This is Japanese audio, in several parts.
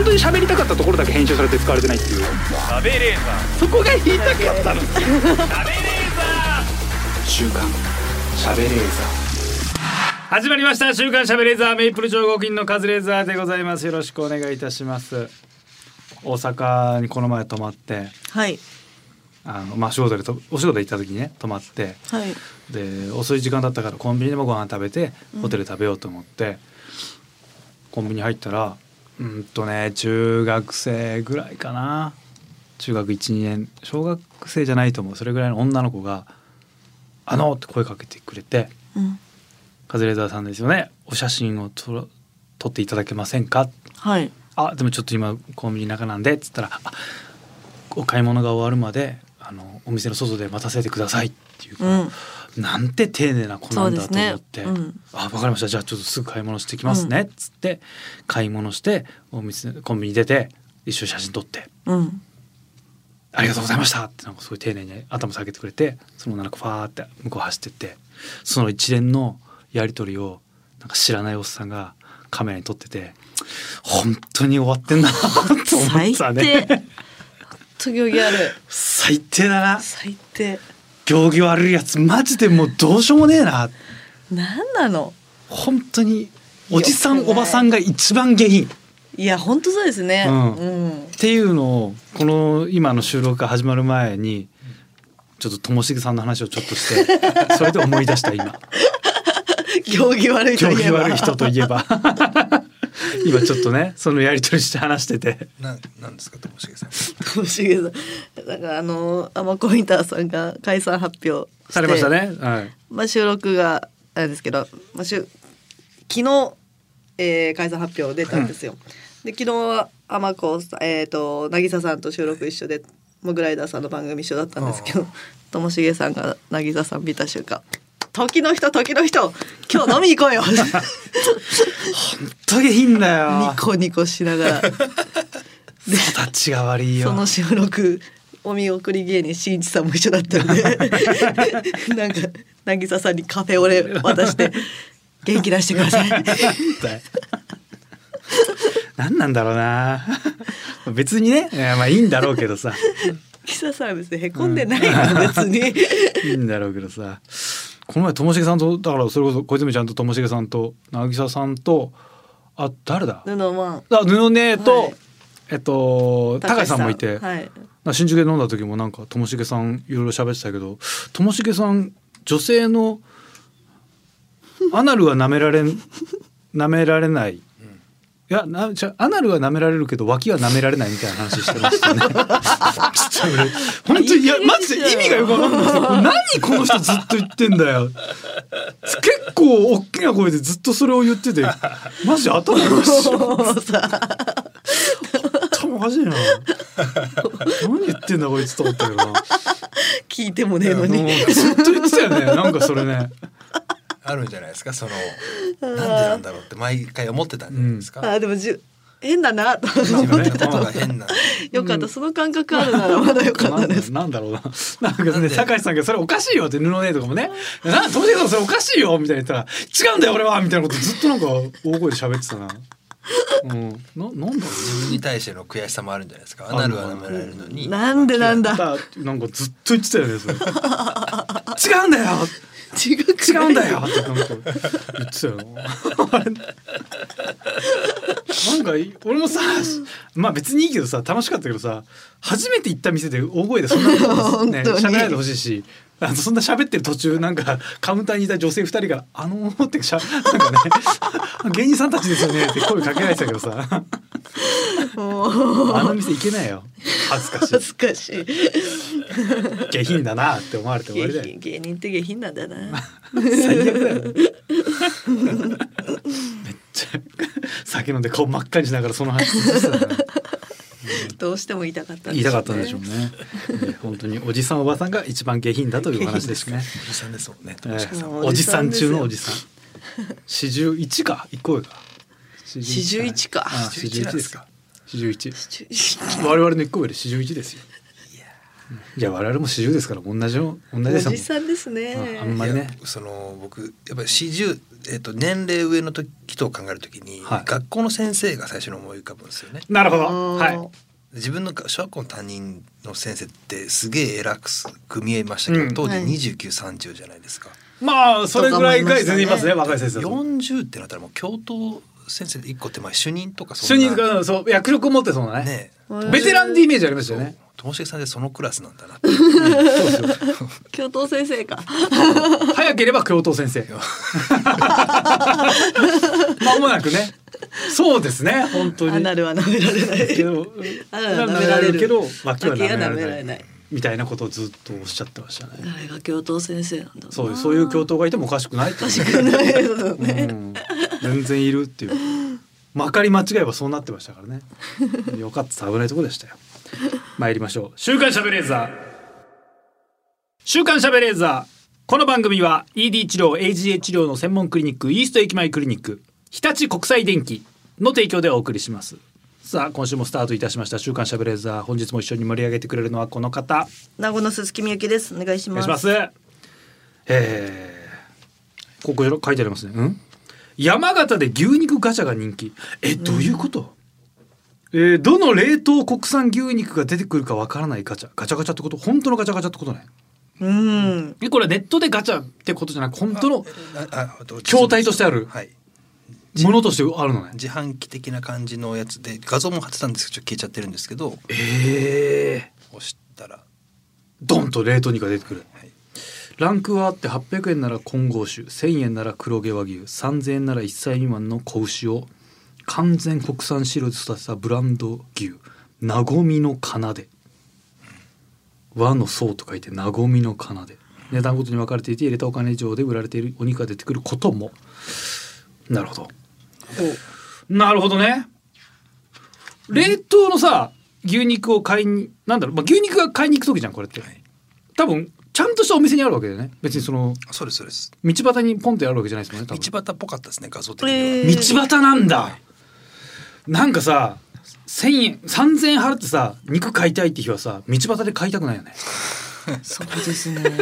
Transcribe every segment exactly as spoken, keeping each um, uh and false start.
本当に喋りたかったところだけ編集されて使われてないっていう。 食べレーザー、 そこが言いたかったの。 食べレーザー、 週刊しゃべレーザー。 始まりました。週刊しゃべレーザー、メイプル超合金のカズレーザーでございます。よろしくお願いいたします。大阪にこの前泊まって、 はい、 あのまあ仕事でとお仕事で行った時にね泊まって、 はい、 で遅い時間だったからコンビニでもご飯食べてホテル食べようと思って、うん、コンビニ入ったらうんとね中学生ぐらいかな、中学 いち,に 年、小学生じゃないと思う、それぐらいの女の子があのって声かけてくれて、うん、カズレーザーさんですよね、お写真を撮撮っていただけませんか。はい、あでもちょっと今コンビニの中なんでっつったら、あお買い物が終わるまであのお店の外で待たせてくださいっていうか、うん、なんて丁寧な子なんだと思って、ねうん、あ分かりました、じゃあちょっとすぐ買い物してきますねっつって、うん、買い物してお店コンビニ出て一緒に写真撮って、うん、ありがとうございましたってなんかすごい丁寧に頭下げてくれて、その女の子ファーって向こう走ってって、その一連のやり取りをなんか知らないおっさんがカメラに撮ってて、本当に終わってんなと思ったね。 最低行儀悪い、 最低だな、 最低、 行儀悪いやつマジでもうどうしようもねえな。 なんなの本当におじさんおばさんが一番下品。 いや本当そうですね、 うんうん、っていうのをこの今の収録が始まる前にちょっとともしげさんの話をちょっとしてそれで思い出した今。 行儀悪いといえば、 行儀悪い人といえば今ちょっとねそのやり取りして話してて、 ななんですかともしげさん。 ともしげさんだからあのアマコインターさんが解散発表してされましたね、はい、 まあ、収録があれですけど、まあ、しゅ昨日、えー、解散発表出たんですよ、うん、で昨日はアマコさん、えーと渚さんと収録一緒でモグライダーさんの番組一緒だったんですけど、ともしげさんが渚さん見た瞬間、時の人時の人今日飲みに行こうよ本当下品だよ、 ニコニコしながら育ちが悪いよ。 その収録お見送り芸人しんいちさんも一緒だったんでなんか渚さんにカフェオレ渡して元気出してください何なんだろうな別にね、いやまあいいんだろうけどさキサさん別にへこんでないの、うん、別にいいんだろうけどさ、この前ともしげさんとだからそれこそ小泉ちゃんとともしげさんと渚さんとあ誰だ布マンあ布姉と、はい、えっと高橋さんもいて、はい、新宿で飲んだ時もなんかともしげさんいろいろ喋ってたけど、ともしげさん女性のアナルは舐められ舐められないいやなじゃアナルは舐められるけど脇は舐められないみたいな話してましたねちょっと俺本当にいやマジで意味がよくわかんないですよ。何この人ずっと言ってんだよ。結構大きな声でずっとそれを言っててマジ頭おかしい頭おかしいな何言ってんだこいつと思ったけどな、 聞いてもねえのにずっと言ってたよねなんかそれねあるんじゃないですか、そのなんでなんだろうって毎回思ってたんじゃないですか、 うん、あでもじゅ変だなと思ってたと変なよかった、その感覚あるならまだよかったです。 なんだろうな、なんかね酒井さんがそれおかしいよって布ねとかもね、なともしげさんそれおかしいよみたいな言ったら違うんだよ俺はみたいなことずっとなんか大声で喋ってたな。うん、な, なんだろう、 自分に対しての悔しさもあるんじゃないですか。アナルは舐められるのになんでなんだなんかずっと言ってたよねそれ違うんだよ違う違うんだよってなんか言ってたよなんか俺もさまあ別にいいけどさ楽しかったけどさ、初めて行った店で大声でそんなことね喋らないでほしいし、あのそんな喋ってる途中なんかカウンターにいた女性ふたりがあのーってしゃなんかね芸人さんたちですよねって声かけられてたけどさあの店行けないよ、恥ずかしい恥ずかしい下品だなって思われて終わりだよ。 芸人って下品なんだな最悪だよめっちゃ酒飲んで顔真っ赤にしながらその話してたなどうしても言いたかったんでしょうね。 言いたかったんでしょうね本当におじさんおばさんが一番下品だという話ですね。 おじさんですもんね、 えー、おじさん中のおじさん四十一か一個上か四十一か四十一ですか四十一我々の一個上で四十一ですよ。 いや我々も四十ですから同じの同じですもん。 おじさんですね。 あんまりね。 その僕やっぱり四十、えー、と年齢上の時と考えるときに、はい、学校の先生が最初に思い浮かぶんですよね。 なるほど。はい。 自分の小学校の担任の先生ってすげえ偉く見えましたけど、うん、当時にじゅうきゅう、さんじゅうじゃないですか。まあそれぐらいが全然いますね、若い先生。 よんじゅうってなったらもう教頭先生で一個手前主任とかそんな主任がそう役職を持ってそうなね。ねベテランってイメージありましたよね。 ともしげさんでそのクラスなんだなって。 教頭先生か。 早ければ教頭先生。間もなくね。そうですね本当に。 アナルは舐められないけど、アナルは舐められるけど脇は舐めらめられないみたいなことをずっとおっしゃってましたね。 あれが教頭先生なんだな。 そうそういう教頭がいてもおかしくないって。おかしくないですね、うん。全然いるっていう。まかり間違えばそうなってましたからね。よかった危ないところでしたよ。参りましょう。週刊しゃべレーザー。週刊しゃべレーザー。この番組は イーディー 治療 エージーエー 治療の専門クリニックイースト駅前クリニック日立国際電機の提供でお送りします。さあ今週もスタートいたしました週刊しゃべレーザー。本日も一緒に盛り上げてくれるのはこの方、 名護の鈴木みゆきです。お願いします。 お願いします。えー、ここ書いてありますね。うん山形で牛肉ガチャが人気。えどういうこと、うんえー、どの冷凍国産牛肉が出てくるかわからないガチャガチャガチャってこと？本当のガチャガチャってことね。 うんえこれネットでガチャってことじゃなく本当の筐体としてあるものとしてあるのね。 自販機的な感じのやつで画像も貼ってたんですけど消えちゃってるんですけど、 えー、 押したらドンと冷凍肉が出てくる、はい、ランクはあってはっぴゃくえんなら混合種、せんえんなら黒毛和牛、さんぜんえんならいっさい未満の子牛を完全国産飼料で育てたブランド牛なごみの奏で、和の層と書いてなごみの奏で、値段ごとに分かれていて入れたお金以上で売られているお肉が出てくることも。なるほどなるほどね。冷凍のさ牛肉を買いになんだろう、まあ、牛肉が買いに行く時じゃんこれって、はい、多分ちゃんとしたお店にあるわけだよね。別にそのそうですそうです。 道端にポンってあるわけじゃないですもんね。多分道端っぽかったですね画像的には、 えー、道端なんだ、はい、なんかさせんえんさんぜんえん払ってさ肉買いたいって日はさ道端で買いたくないよね。 そうですね。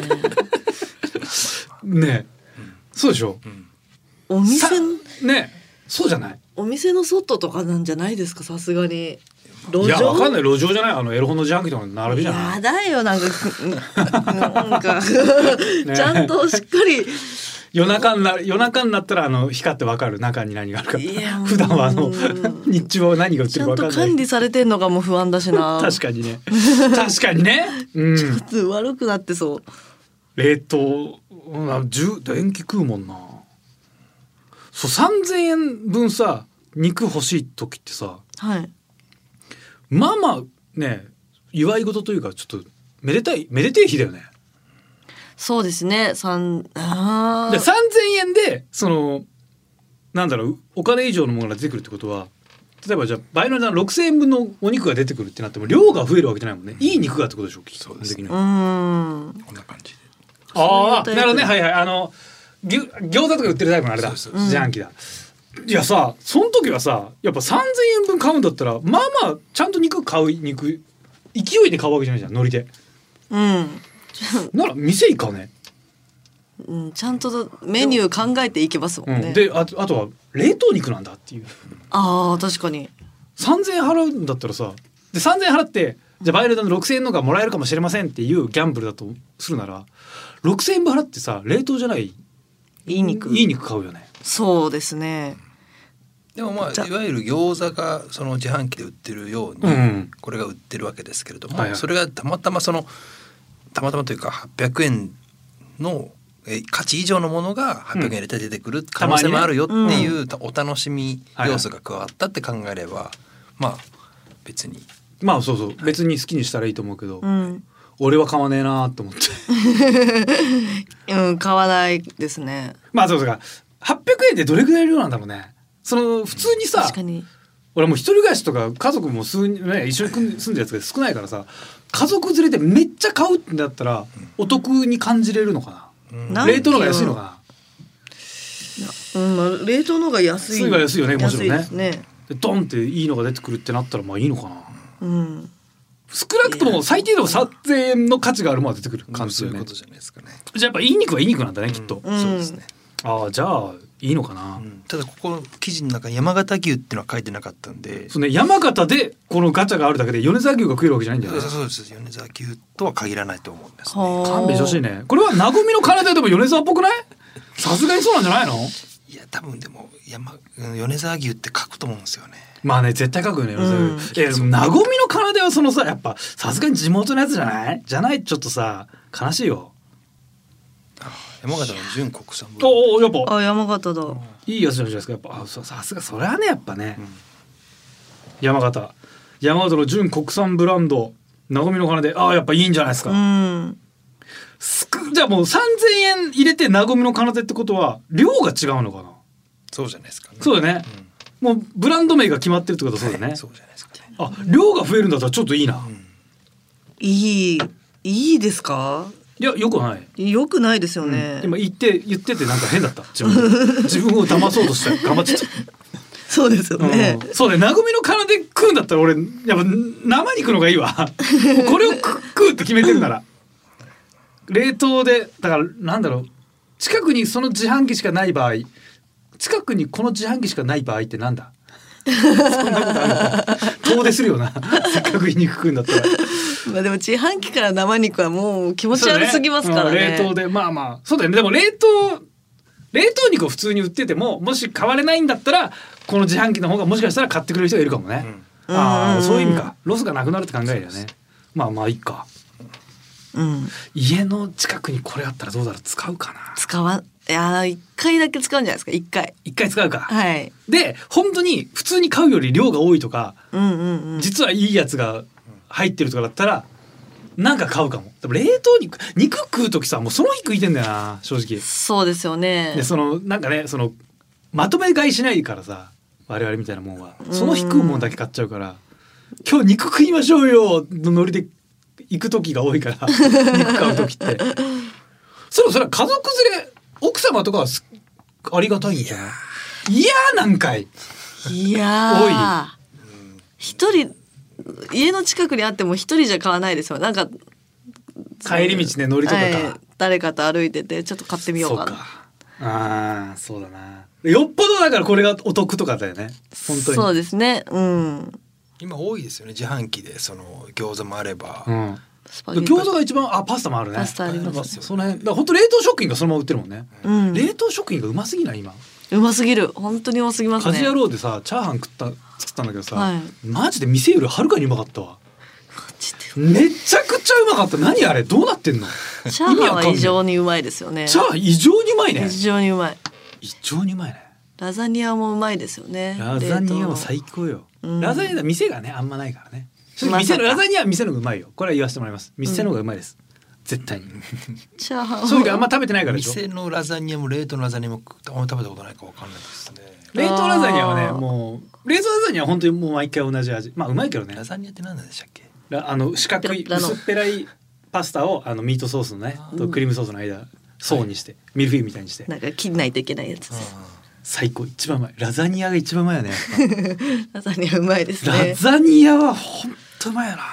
ねえ、うん、そうでしょ、うん、 お店ねそうじゃない。 お店の外とかなんじゃないですかさすがに。 路上いやわかんない路上じゃないあのエロ本の自販機とかの並びじゃない。 やだよなんかなんかね、ちゃんとしっかり夜中にな夜中になったらあの光ってわかる中に何があるか。普段はあの日中は何が売ってるかわかんない。 ちゃんと管理されてんのかも不安だしな。 確かにね確かにね、うん、 ちょっと悪くなってそう。 冷凍電気食うもんな。そうさんぜんえんぶんさ肉欲しい時ってさ、 はい、 まあまあね祝い事というかちょっとめでたいめでてえ日だよね。 そうですね。三あでさんぜんえんでそのなんだろうお金以上のものが出てくるってことは例えばじゃあ倍の値段ろくせんえんぶんのお肉が出てくるってなっても量が増えるわけじゃないもんね。いい肉がってことでしょ。 そうですね。 うんこんな感じで。 ああなるほどね。はいはいあの餃子とか売ってるタイプのあれだ自販機だ。いやさその時はさやっぱさんぜんえんぶん買うんだったらまあまあちゃんと肉買う肉勢いで買うわけじゃないじゃんノリで。 うんなら店行かね、 うん、ちゃんとメニュー考えていけますもんね、 うん、で あ, あとは冷凍肉なんだっていう。 あー確かにさんぜんえん払うんだったらさでさんぜんえん払ってじゃあ倍の値段のろくせんえんのがもらえるかもしれませんっていうギャンブルだとするならろくせんえんぶん払ってさ冷凍じゃないいい肉いい肉買うよね。 そうですね。 でもまあいわゆる餃子がその自販機で売ってるように、うん、これが売ってるわけですけれども、はいはい、それがたまたまそのたまたまというかはっぴゃくえんの価値以上のものがはっぴゃくえん入れて出てくる可能性もあるよっていうお楽しみ要素が加わったって考えれば、はいはい、まあ別にまあそうそう、はい、別に好きにしたらいいと思うけど、 うん、 俺は買わねえなと思ってうん買わないですね。 まあそうかはっぴゃくえんでどれぐらいの量なんだろうね。その普通にさ、 確かに俺もう一人暮らしとか家族も数人、ね、一緒に住んでるやつが少ないからさ家族連れでめっちゃ買うってなったらお得に感じれるのかな、うん、冷凍の方が安いのかな、うんまあ、冷凍の方が安い安いは安いよねもちろんね。 安いですね。 でドンっていいのが出てくるってなったらまあいいのかな、 うん、 少なくとも最低でもさんぜんえんの価値があるものが出てくる感じそうよね。 いうことじゃないですかね。 じゃあやっぱいい肉はいい肉なんだね、きっと。 うんそうですね。 ああじゃあいいのかな。 うん、ただここ記事の中に山形牛っていうのは書いてなかったんで。 そうね、山形でこのガチャがあるだけで米沢牛が食えるわけじゃないんだよね。 そうです。米沢牛とは限らないと思うんですね。 はあ勘弁してほしいね。これはなごみの金ででも米沢っぽくない？さすがにそうなんじゃないの？ いや多分でも山米沢牛って書くと思うんですよね。 まあね絶対書くよね、米沢牛。 うんいやでもなごみの金ではそのさやっぱさすがに地元のやつじゃないじゃないちょっとさ悲しいよ。 山形の純国産ブランド。 おおやっぱあ山形だ。 いいやつじゃないですか。やっぱあそうさすがそれはねやっぱね、 うん山形山形の純国産ブランドなごみの金でああやっぱいいんじゃないですか。 うん。 すくじゃあもうさんぜんえん入れてなごみの金でってことは量が違うのかな。 そうじゃないですかね。 そうだよね、もうブランド名が決まってるってことはそうだよね、 はいそうじゃないですかね。 あ量が増えるんだったらちょっといいな、 うんいいいいですか？ いやよくない、 良くないですよね。 今言って言っててなんか変だった自分で自分を騙そうとして頑張っちゃったそうですよね。 うんそうね、なごみの金で食うんだったら俺やっぱ生肉のがいいわこれを食食うって決めてるなら冷凍でだからなんだろう近くにその自販機しかない場合近くにこの自販機しかない場合ってなんだそんなことあるのか遠出するよなせっかくいい肉食うんだったらまあでも自販機から生肉はもう気持ち悪すぎますからね。 そうねうん冷凍でまあまあそうだよね。でも冷凍冷凍肉を普通に売っててももし買われないんだったらこの自販機の方がもしかしたら買ってくれる人がいるかもね、 うんああうんそういう意味かロスがなくなるって考えだよね。まあまあいいか。 うん。 家の近くにこれあったらどうだろう使うかな。 使わいや一回だけ使うんじゃないですか一回。 一回使うか、 はい。 で本当に普通に買うより量が多いとか、 うんうんうん。 実はいいやつが入ってるとかだったらなんか買うかも。でも冷凍肉肉食う時さもうその日食いてんだよな正直。 そうですよね。 でそのなんかねそのまとめ買いしないからさ我々みたいなもんはその日食うもんだけ買っちゃうから今日肉食いましょうよのノリで行く時が多いから肉買う時ってそれそれは家族連れ奥様とかはすありがたいんじゃないいやーなんかいいやー一人家の近くにあっても一人じゃ買わないですよ。なんか帰り道ね乗りとかか、 はい誰かと歩いててちょっと買ってみようかな。 そうかあーそうだなよっぽどだからこれがお得とかだよね本当にそうですね。うん。 今多いですよね自販機でその餃子もあれば、 うんスパゲッティ餃子が一番あパスタもあるねパスタありますその辺だから本当冷凍食品がそのまま売ってるもんね、 うん。 冷凍食品がうますぎない今うますぎる本当にうますぎますね。 家事野郎でさチャーハン食った作ったんだけどさ、 はいマジで店よりはるかにうまかったわマジめちゃくちゃうまかった何あれどうなってんのでチャーハンは異常にうまいですよね。 チャーハン異常にうまいね異常にうまい。 異常にうまいねラザニアもうまいですよね。 ラザニアは冷最高よ、 うんラザニアは店がねあんまないからねまさか店のラザニアは店の方がうまいよこれは言わせてもらいます店の方がうまいです、絶対に凍チャーハン正直あんま食べてないからでしょ店のラザニアも冷凍のラザニアもあんま食べたことないかわかんないですね。 冷凍ラザニアはねあーもう冷凍ラザニアは本当にもう毎回同じ味まあうまいけどねラザニアって何なんでしたっけ？ ラあの四角いペラペラの薄っぺらいパスタをあのミートソースのねとクリームソースの間層にして、ミルフィーユみたいにしてなんか切んないといけないやつです。 最高一番うまいラザニアが一番うまいよねやっラザニアうまいですぱラね。 ザニアは本当うまいよな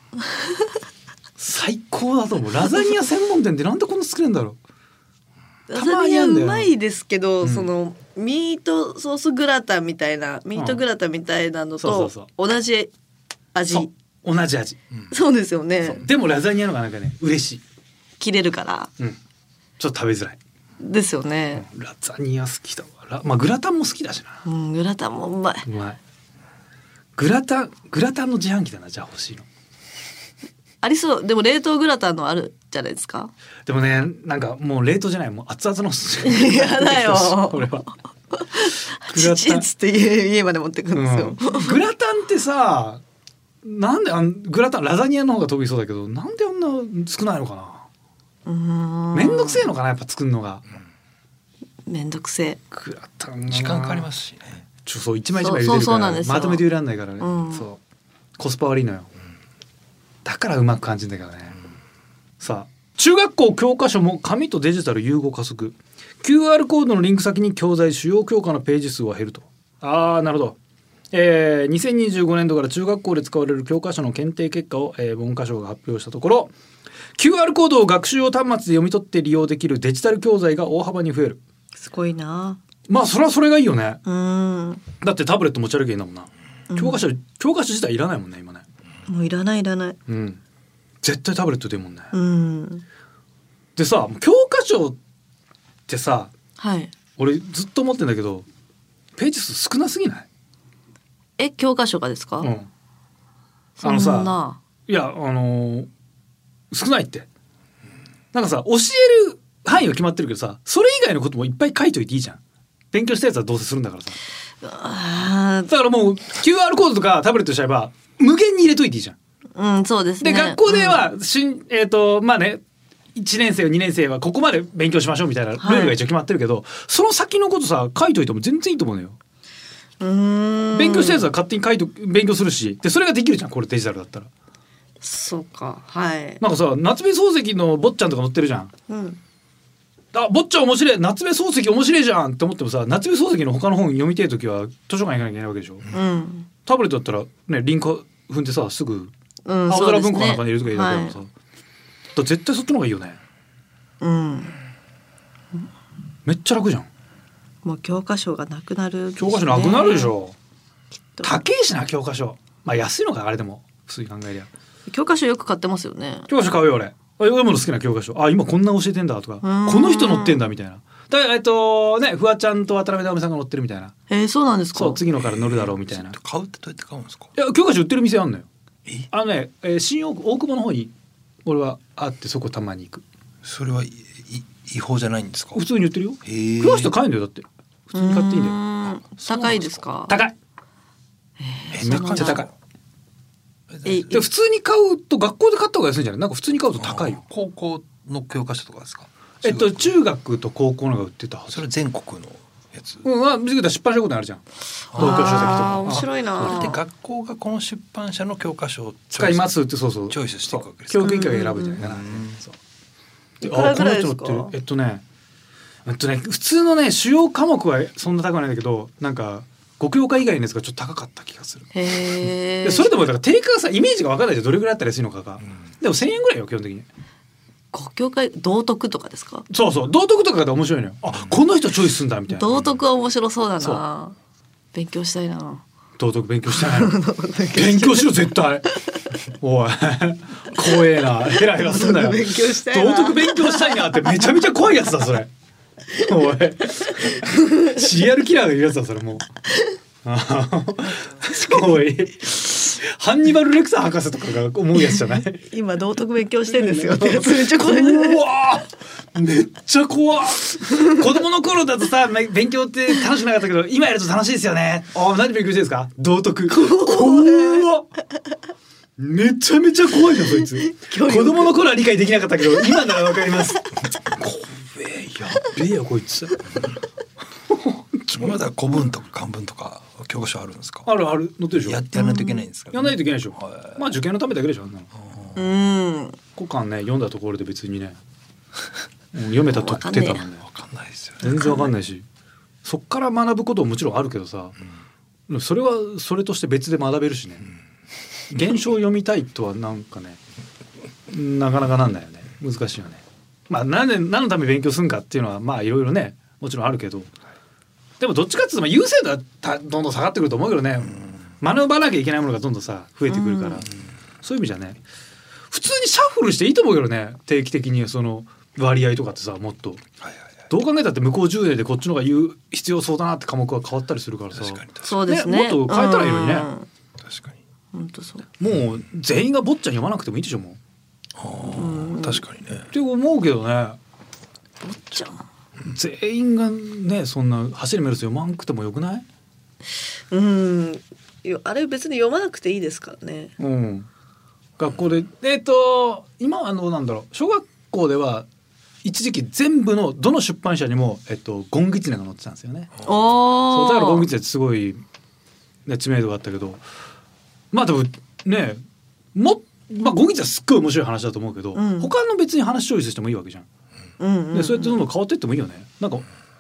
最高だと思うラザニア専門店ってなんでこんな作れるんだろうラザニアうまいですけど、 うんそのミートソースグラタンみたいなミートグラタンみたいなのとそうそう同じ味。 そう同じ味、 そうですよそねう。でもラザニアのがなんかね嬉しい、 切れるからうん、ちょっと食べづらい、 ですよね。 ラザニア好きだわラまあグラタンも好きだしなうん、グラタンもうまい。 うまいグラタングラタンの自販機だなじゃあ欲しいのありそう。でも冷凍グラタンのあるじゃないですか。 でもねなんかもう冷凍じゃないもう熱々のやだよ俺はグラ父タンっつって家家まで持ってくるんですよ。 うん、グラタンってさなんであんグラタンラザニアの方が得意そうだけどなんであんな少ないのかなうーんめんどくせえのかなやっぱ作るのがめんどくせえ。 グラタンがな時間かかりますしね。 ちょそう一枚一枚茹でそうるからそうなんですよまとめて茹でらんないからね、 うんそうコスパ悪いのよ、だからうまく感じるんだけどね、さあ中学校教科書も紙とデジタル融合加速 キューアール コードのリンク先に教材主要教科のページ数は減るとあーなるほどえー、にせんにじゅうごねんどから中学校で使われる教科書の検定結果を、えー、文科省が発表したところ キューアール コードを学習用端末で読み取って利用できるデジタル教材が大幅に増える。 すごいな。 まあそれはそれがいいよね。 うんだってタブレット持ち歩けばいいんだもんな、うん、教科書教科書自体いらないもんね今ね。 もういらないいらない、 うん、絶対タブレットでいいもんね、 うん、 でさ教科書ってさ、 はい、 俺ずっと思ってんだけどページ数少なすぎない？ え教科書がですか？うん、 あのさいやあのー、少ないってなんかさ教える範囲は決まってるけどさそれ以外のこともいっぱい書いといていいじゃん。勉強したやつはどうせするんだからさ。あだからもう キューアール コードとかタブレットしちゃえば無限に入れといていいじゃん。 うんそうですね。 で学校では、うん、えっとまあねいちねん生にねん生はここまで勉強しましょうみたいなルールが一応決まってるけど、はい、その先のことさ書いといても全然いいと思うのよ。うーん勉強したやつは勝手に書いと勉強するしでそれができるじゃんこれデジタルだったら。 そうかはいなんかさ夏目漱石の坊ちゃんとか載ってるじゃん、うん、あ坊ちゃん面白い夏目漱石面白いじゃんって思ってもさ夏目漱石の他の本読みたい時は図書館行かなきゃいけないわけでしょ、うん、タブレットだったらねリンク踏んでさすぐ青空文庫の中に入れるとかいいだけだからさ、はい、だ絶対そっちの方がいいよね。うんめっちゃ楽じゃん。 もう教科書がなくなる、ね、 教科書なくなるでしょ。高いしな教科書。まあ安いのかあれでも普通に考えりゃ。 教科書よく買ってますよね。 教科書買うよ俺。読むの好きな教科書。あ今こんな教えてんだとかこの人載ってんだみたいな。だからえっとねフワちゃんと渡辺直美さんが載ってるみたいな。 えー、そうなんですか。 そう次のから載るだろうみたいな。 買うってどうやって買うんですか。 いや教科書売ってる店あんのよ。あのね、えー、新大久保の方に俺はあってそこたまに行く。それはい違法じゃないんですか。 普通に売ってるよ。詳しく買えんだよだって普通に買っていいんだよ。 高いですか。 高い。えー、めっちゃ高い。えで普通に買うと学校で買った方が安いんじゃない。なんか普通に買うと高いよ。 高校の教科書とかですか。 えっと中学と高校のが売ってた。 それ全国のやつ。 うんまあ出版社ごとにあるじゃん。東京書籍とか。 面白いな。 で学校がこの出版社の教科書を使いますってそうそうチョイスしていくわけですか。 教育委員会が選ぶんじゃないかな。そう。 いくらぐらいですか。 えっとね、えっとね普通のね主要科目はそんな高くないんだけどなんかご教科以外のやつがちょっと高かった気がする。へえ。それでもだから定価がさイメージが分からないじゃんどれぐらいあったら安いのかが。うん、でもせんえんぐらいよ基本的に。 ご教科道徳とかですか。 そうそう道徳とかが面白いのよ。あこの人チョイスすんだみたいな。 道徳は面白そうだな。勉強したいな。 道徳勉強したいな。勉強しろ絶対。おい怖えなヘラヘラすんなよ。 勉強したいな。 道徳勉強したいなってめちゃめちゃ怖いやつだそれ。おい シーアール キラーがいるやつだそれもう。おいハンニバル・レクサー博士とかが思うやつじゃない。 今道徳勉強してんですよってやつめっちゃ怖い。 うわめっちゃ怖子供の頃だとさ勉強って楽しくなかったけど今やると楽しいですよね。あ何勉強してるんですか。道徳。怖っめちゃめちゃ怖いじゃんそいつ。子供の頃は理解できなかったけど今ならわかります。怖えやべえよこいつ。 まだ古文とか漢文とか教科書あるんですか。 あるある載ってるでしょ。 やってやらないといけないんですか。 やらないといけないでしょ。まあ受験のためだけでしょあんなの。うん古漢ね読んだところで別にね読めたとってたのねわかんないですよね。 全然わかんないしそっから学ぶことももちろんあるけどさ、うん、それはそれとして別で学べるしね、うん、現象を読みたいとはなんかねなかなかなんだよね難しいよね。まあ何で何のために勉強するんかっていうのはまあいろいろねもちろんあるけどでもどっちかっていうと優先度はどんどん下がってくると思うけどね、うん、学ばなきゃいけないものがどんどんさ増えてくるから、うん、そういう意味じゃね普通にシャッフルしていいと思うけどね定期的にその割合とかってさもっと、はいはいはい、どう考えたって向こうじゅうねんでこっちの方が言う必要そうだなって科目が変わったりするからさ確かに確かにそうですね、 ね、もっと変えたらいいのにね、うん、 確かに本当そうもう全員が坊ちゃん読まなくてもいいでしょもうあ確かにねって思うけどね坊ちゃん全員がねそんな走りメルス読まなくてもよくない？ うんあれ別に読まなくていいですからね、 うん、学校でえっと今はあのなんだろう小学校では一時期全部のどの出版社にも、えっと、ゴンギツネが載ってたんですよね。そうだからゴンギツネってすごい、ね、知名度があったけどまあでもねも、まあ、ゴンギツネはすっごい面白い話だと思うけど、うん、他の別に話チョイスしてもいいわけじゃん、うんうんうん、でそうやってどんどん変わっていってもいいよね。なんか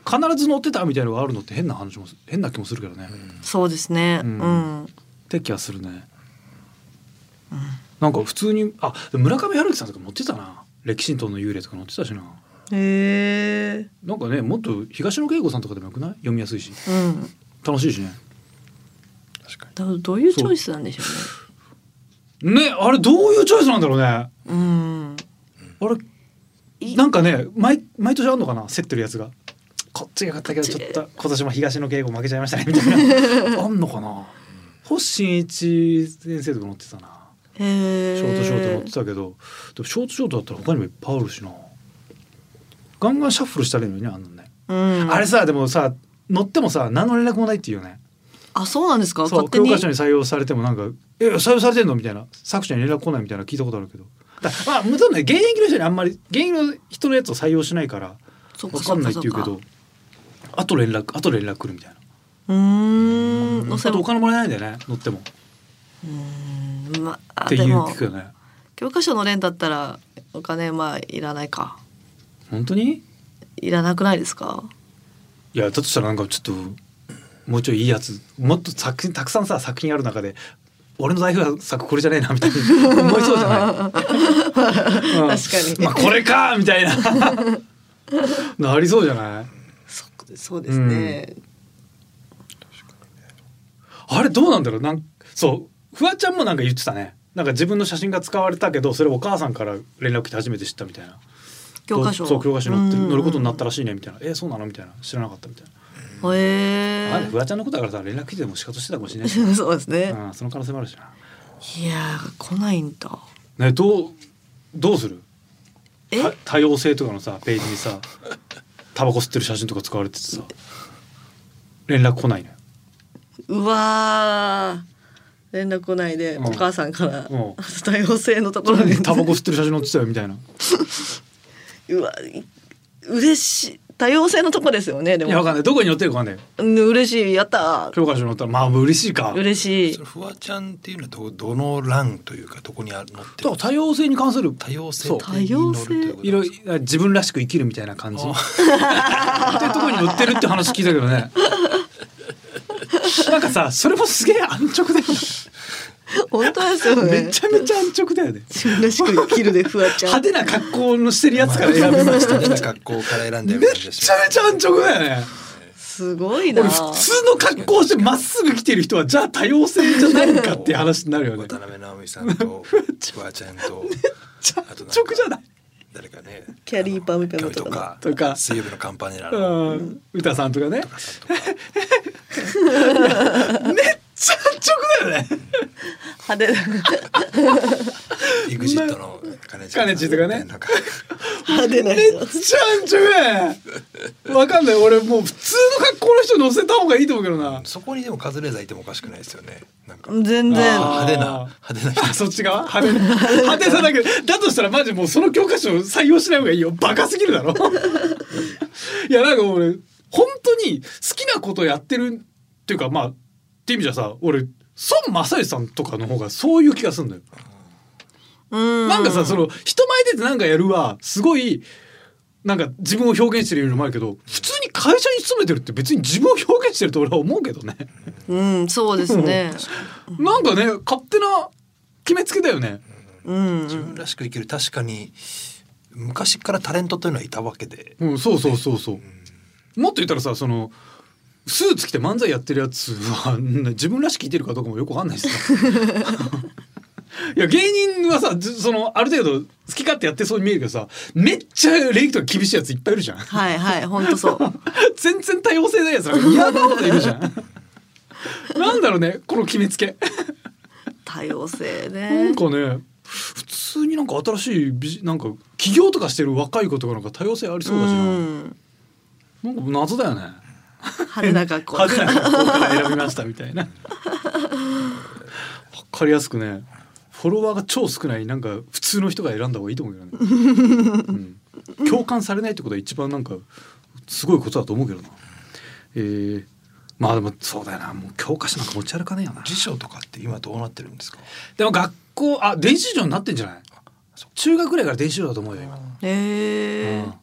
必ず乗ってたみたいなのがあるのって変な話も変な気もするけどね、 うん、そうですね、うんうん、 って気はするね、うん、なんか普通にあ村上春樹さんとか乗ってたな、歴史島の幽霊とか乗ってたしな。 へえ。 なんかねもっと東野圭吾さんとかでもよくない？読みやすいし、 うん、 楽しいしね。 確かに。どういうチョイスなんでしょうね。ね、あれどういうチョイスなんだろうね。 うん。 あれなんかね毎毎年あんのかな、競ってるやつが。こっちが勝ったけどちょっと今年も東野圭吾負けちゃいましたねみたいなあんのかな。星新一先生とか乗ってたな。 へショートショート乗ってたけど、でもショートショートだったら他にもいっぱいあるしな。ガンガンシャッフルしたらいいのにね、あんのね、うん、あれさでもさ乗ってもさ何の連絡もないっていうよね。 あ、そうなんですか。 そう、教科書に採用されてもなんかえ採用されてんのみたいな、作者に連絡来ないみたいな聞いたことあるけど、だまあ無駄ね、現役の人にあんまり現役の人のやつを採用しないから分かんないっていうけど、あと連絡あと連絡来るみたいな。 うーん、 あとお金もらえないんだよね乗っても。 うーん、まあっていう聞くよね。 教科書の連だったらお金まあいらないか。 本当にいらなくないですか。 いやだとしたらなんかちょっともうちょいいいやつ、もっと作品たくさんさ作品ある中で俺の代表作これじゃねえなみたいな思いそうじゃない、うん、確かにまあこれかみたいなのありそうじゃない。 そ, そうですね、 うん、あれどうなんだろう。なんそうフワちゃんもなんか言ってたね。なんか自分の写真が使われたけどそれをお母さんから連絡来て初めて知ったみたいな。 教科書そう教科書に載って乗ることになったらしいねみたいな。えー、そうなのみたいな、知らなかったみたいな。 へえ。 あれフワちゃんのことだからさ連絡来ても仕方してたかもしれないしそうですね、 うん、その可能性もあるしな。 いや来ないんだね。どうどうする。 え多様性とかのさページにさタバコ吸ってる写真とか使われててさ連絡来ないのよ。 うわ連絡来ないで、うん、お母さんから、うん、多様性のところにタバコ吸ってる写真載ってたよみたいなうわ嬉しい。多様性のとこですよね。でもいやわかんない、どこに載ってるかわかんないよ、 うん、嬉しい。やった教科書に載ったらまあ嬉しいか。 嬉しい。 それフワちゃんっていうのは ど, どの欄というかどこにある載ってる。 多様性に関する多様性。 多様性いろいろ自分らしく生きるみたいな感じっていうところに載ってるって話聞いたけどねなんかさそれもすげえ安直だよね本当ですよね。 めちゃめちゃ安直だよね。 自分らしく生きるでフワちゃん。 派手な格好のしてるやつから選びました。 派手な格好から選んでめちゃめちゃ安直だよね。 すごいな。 俺普通の格好してまっすぐ来てる人はじゃあ多様性じゃないかっていう話になるよね。 渡辺直美さんとフワちゃんとめっちゃ安直じゃない。 誰かね。 キャリーパムペムとかとか水曜日のカンパネラの歌さんとかね。 とかさんとかめっちゃ安直だよね。 派手なエグジットのカネチとかね。 派手なめっちゃ安直やね。わかんない。俺もう普通の格好の人乗せた方がいいと思うけどな。 そこにでもカズレーザーいてもおかしくないですよね。なんか全然派手な派手な人。 あそっち側派手な派手さだけどだとしたらマジもうその教科書を採用しない方がいいよ。バカすぎるだろいやなんか俺本当に好きなことやってるっていうかまあって意味じゃさ俺孫正義さんとかの方がそういう気がするんだよ。 うんなんかさその人前出てなんかやるはすごいなんか自分を表現してるよりもあるけど普通に会社に勤めてるって別に自分を表現してると俺は思うけどね。 うんそうですねなんかね勝手な決めつけだよね、 うん、 自分らしく生きる。確かに昔からタレントというのはいたわけで、 うん、そうそうそうそう、うん、もっと言ったらさそのスーツ着て漫才やってるやつは自分らしく生きてるかどうかもよくわかんないですよいや芸人はさそのある程度好き勝手やってそうに見えるけどさめっちゃ礼儀とか厳しいやついっぱいいるじゃん。 はいはい本当そう全然多様性ないやつら嫌なこといるじゃんなんだろうねこの決めつけ多様性ね。 なんかね普通になんか新しいビジなんか起業とかしてる若い子とかなんか多様性ありそうだしな、うん、なんか謎だよね。 派手な格好派手な格好から選びましたみたいな分かりやすくねフォロワーが超少ないなんか普通の人が選んだ方がいいと思うけどね、うん、共感されないってことは一番なんかすごいことだと思うけどな。えー、まあでもそうだよなもう教科書なんか持ち歩かねえよな。 辞書とかって今どうなってるんですか。 でも学校あ電子辞書になってんじゃない。中学ぐらいから電子辞書だと思うよ今。 へえ、 うん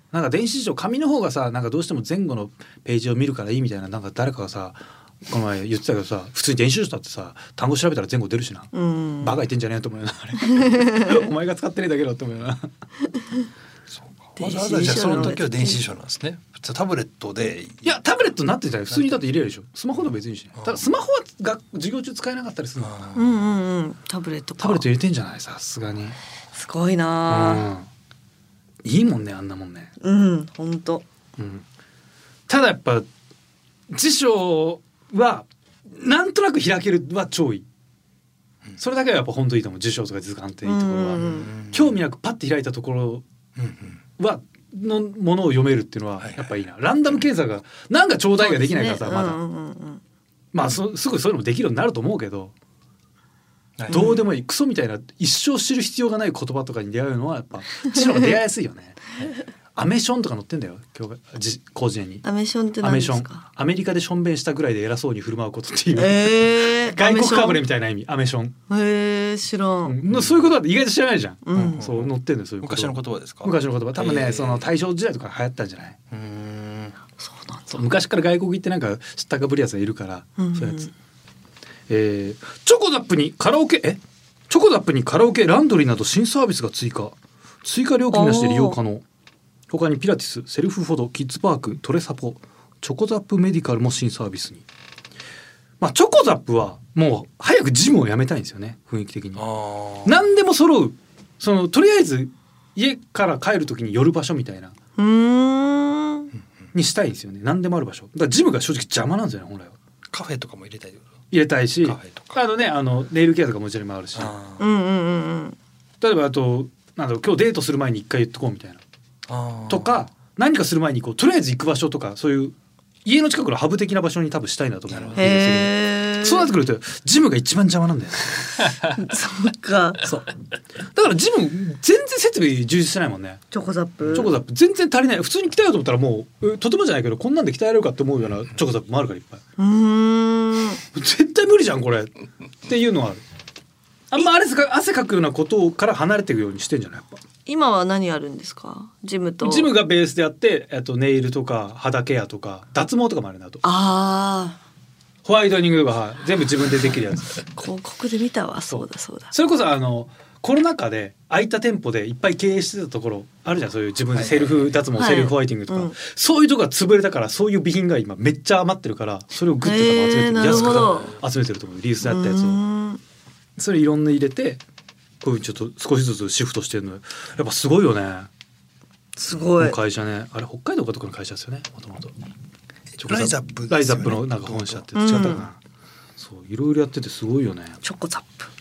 なんか電子辞書紙の方がさなんかどうしても前後のページを見るからいいみたいななんか誰かがさこの前言ってたけどさ普通に電子辞書だってさ単語調べたら前後出るしな、うん、バカ言ってんじゃねえと思うよなあれお前が使ってねえだけだと思うよなわざわざじゃあその時は電子辞書なんですね。普通タブレットでいやタブレットになってんじゃない普通にだって入れるでしょスマホでも別にしないただスマホはが授業中使えなかったりするのかなうんうんうんタブレットかタブレット入れてんじゃないさすがにすごいな、 うん、いいもんねあんなもんねうんほんと、 うん、ただやっぱ辞書はなんとなく開けるは超いいそれだけはやっぱ本当いいと思う辞書とか図鑑っていいところは興味なくパッて開いたところはのものを読めるっていうのはやっぱいいなランダム検索がなんかちょうだいができないからさ、ね、まだ、うんうんうん、まあそすぐそういうのもできるようになると思うけど、はい、どうでもいいクソみたいな一生知る必要がない言葉とかに出会うのはやっぱ辞書が出会いやすいよねアメションとか載ってんだよ今日広辞苑にアメションって何ですかアメリカでしょんべんしたぐらいで偉そうに振る舞うことっていう、 えー、 外国かぶれみたいな意味アメションへえー、知らん、 うん、そういうことだって意外と知らないじゃん、 うん、 そう載ってんのそういう昔の言葉ですか昔の言葉多分ね、えー、その大正時代とか流行ったんじゃないうーんそうなんだ昔から外国行ってなんか知ったかぶるやつがいるから、 うんうん、 そういうやつ、えー、チョコザップにカラオケえチョコザップにカラオケランドリーなど新サービスが追加追加料金なしで利用可能他にピラティス、セルフフォド、キッズパーク、トレサポ、チョコザップメディカルも新サービスに。まあチョコザップはもう早くジムをやめたいんですよね雰囲気的に。何でも揃うそのとりあえず家から帰る時に寄る場所みたいなうーんにしたいんですよね何でもある場所。だからジムが正直邪魔なんですよね本来は。 カフェとかも入れたいってこと入れたいしカフェとかあのねあのネイルケアとかもちろんあるしうんうんうんうん例えばあとなんだろう今日デートする前に一回言っとこうみたいなとか何かする前にこうとりあえず行く場所とかそういう家の近くのハブ的な場所に多分したいなと思うの。 へーそうなってくるとジムが一番邪魔なんだよそっかそうだからジム全然設備充実してないもんね。 チョコザップチョコザップ全然足りない。普通に鍛えようと思ったらもうとてもじゃないけどこんなんで鍛えられるかって思うようなチョコザップもあるからいっぱい。 うーん絶対無理じゃんこれっていうのはある。あんまあれ汗かくようなことから離れていくようにしてんじゃないやっぱ。 今は何あるんですかジムと。 ジムがベースであってあとネイルとか肌ケアとか脱毛とかもあるなと。 ああホワイトニングとか全部自分でできるやつ広告で見たわ。そうだそうだ。 それこそあのコロナ禍で空いた店舗でいっぱい経営してたところあるじゃん。そういう自分でセルフ脱毛、はい、セルフホワイティングとか、はいうん、そういうとこが潰れたからそういう備品が今めっちゃ余ってるからそれをグッと集めてる安く集めてると思うリースであったやつをそれいろんな入れてこういうちょっと少しずつシフトしてるのやっぱすごいよね。 すごい会社ねあれ北海道かどこの会社ですよねもともと。 ライザップ、 ライザップのなんか本社って違ったかな、うん、そういろいろやっててすごいよね。 チョコザップ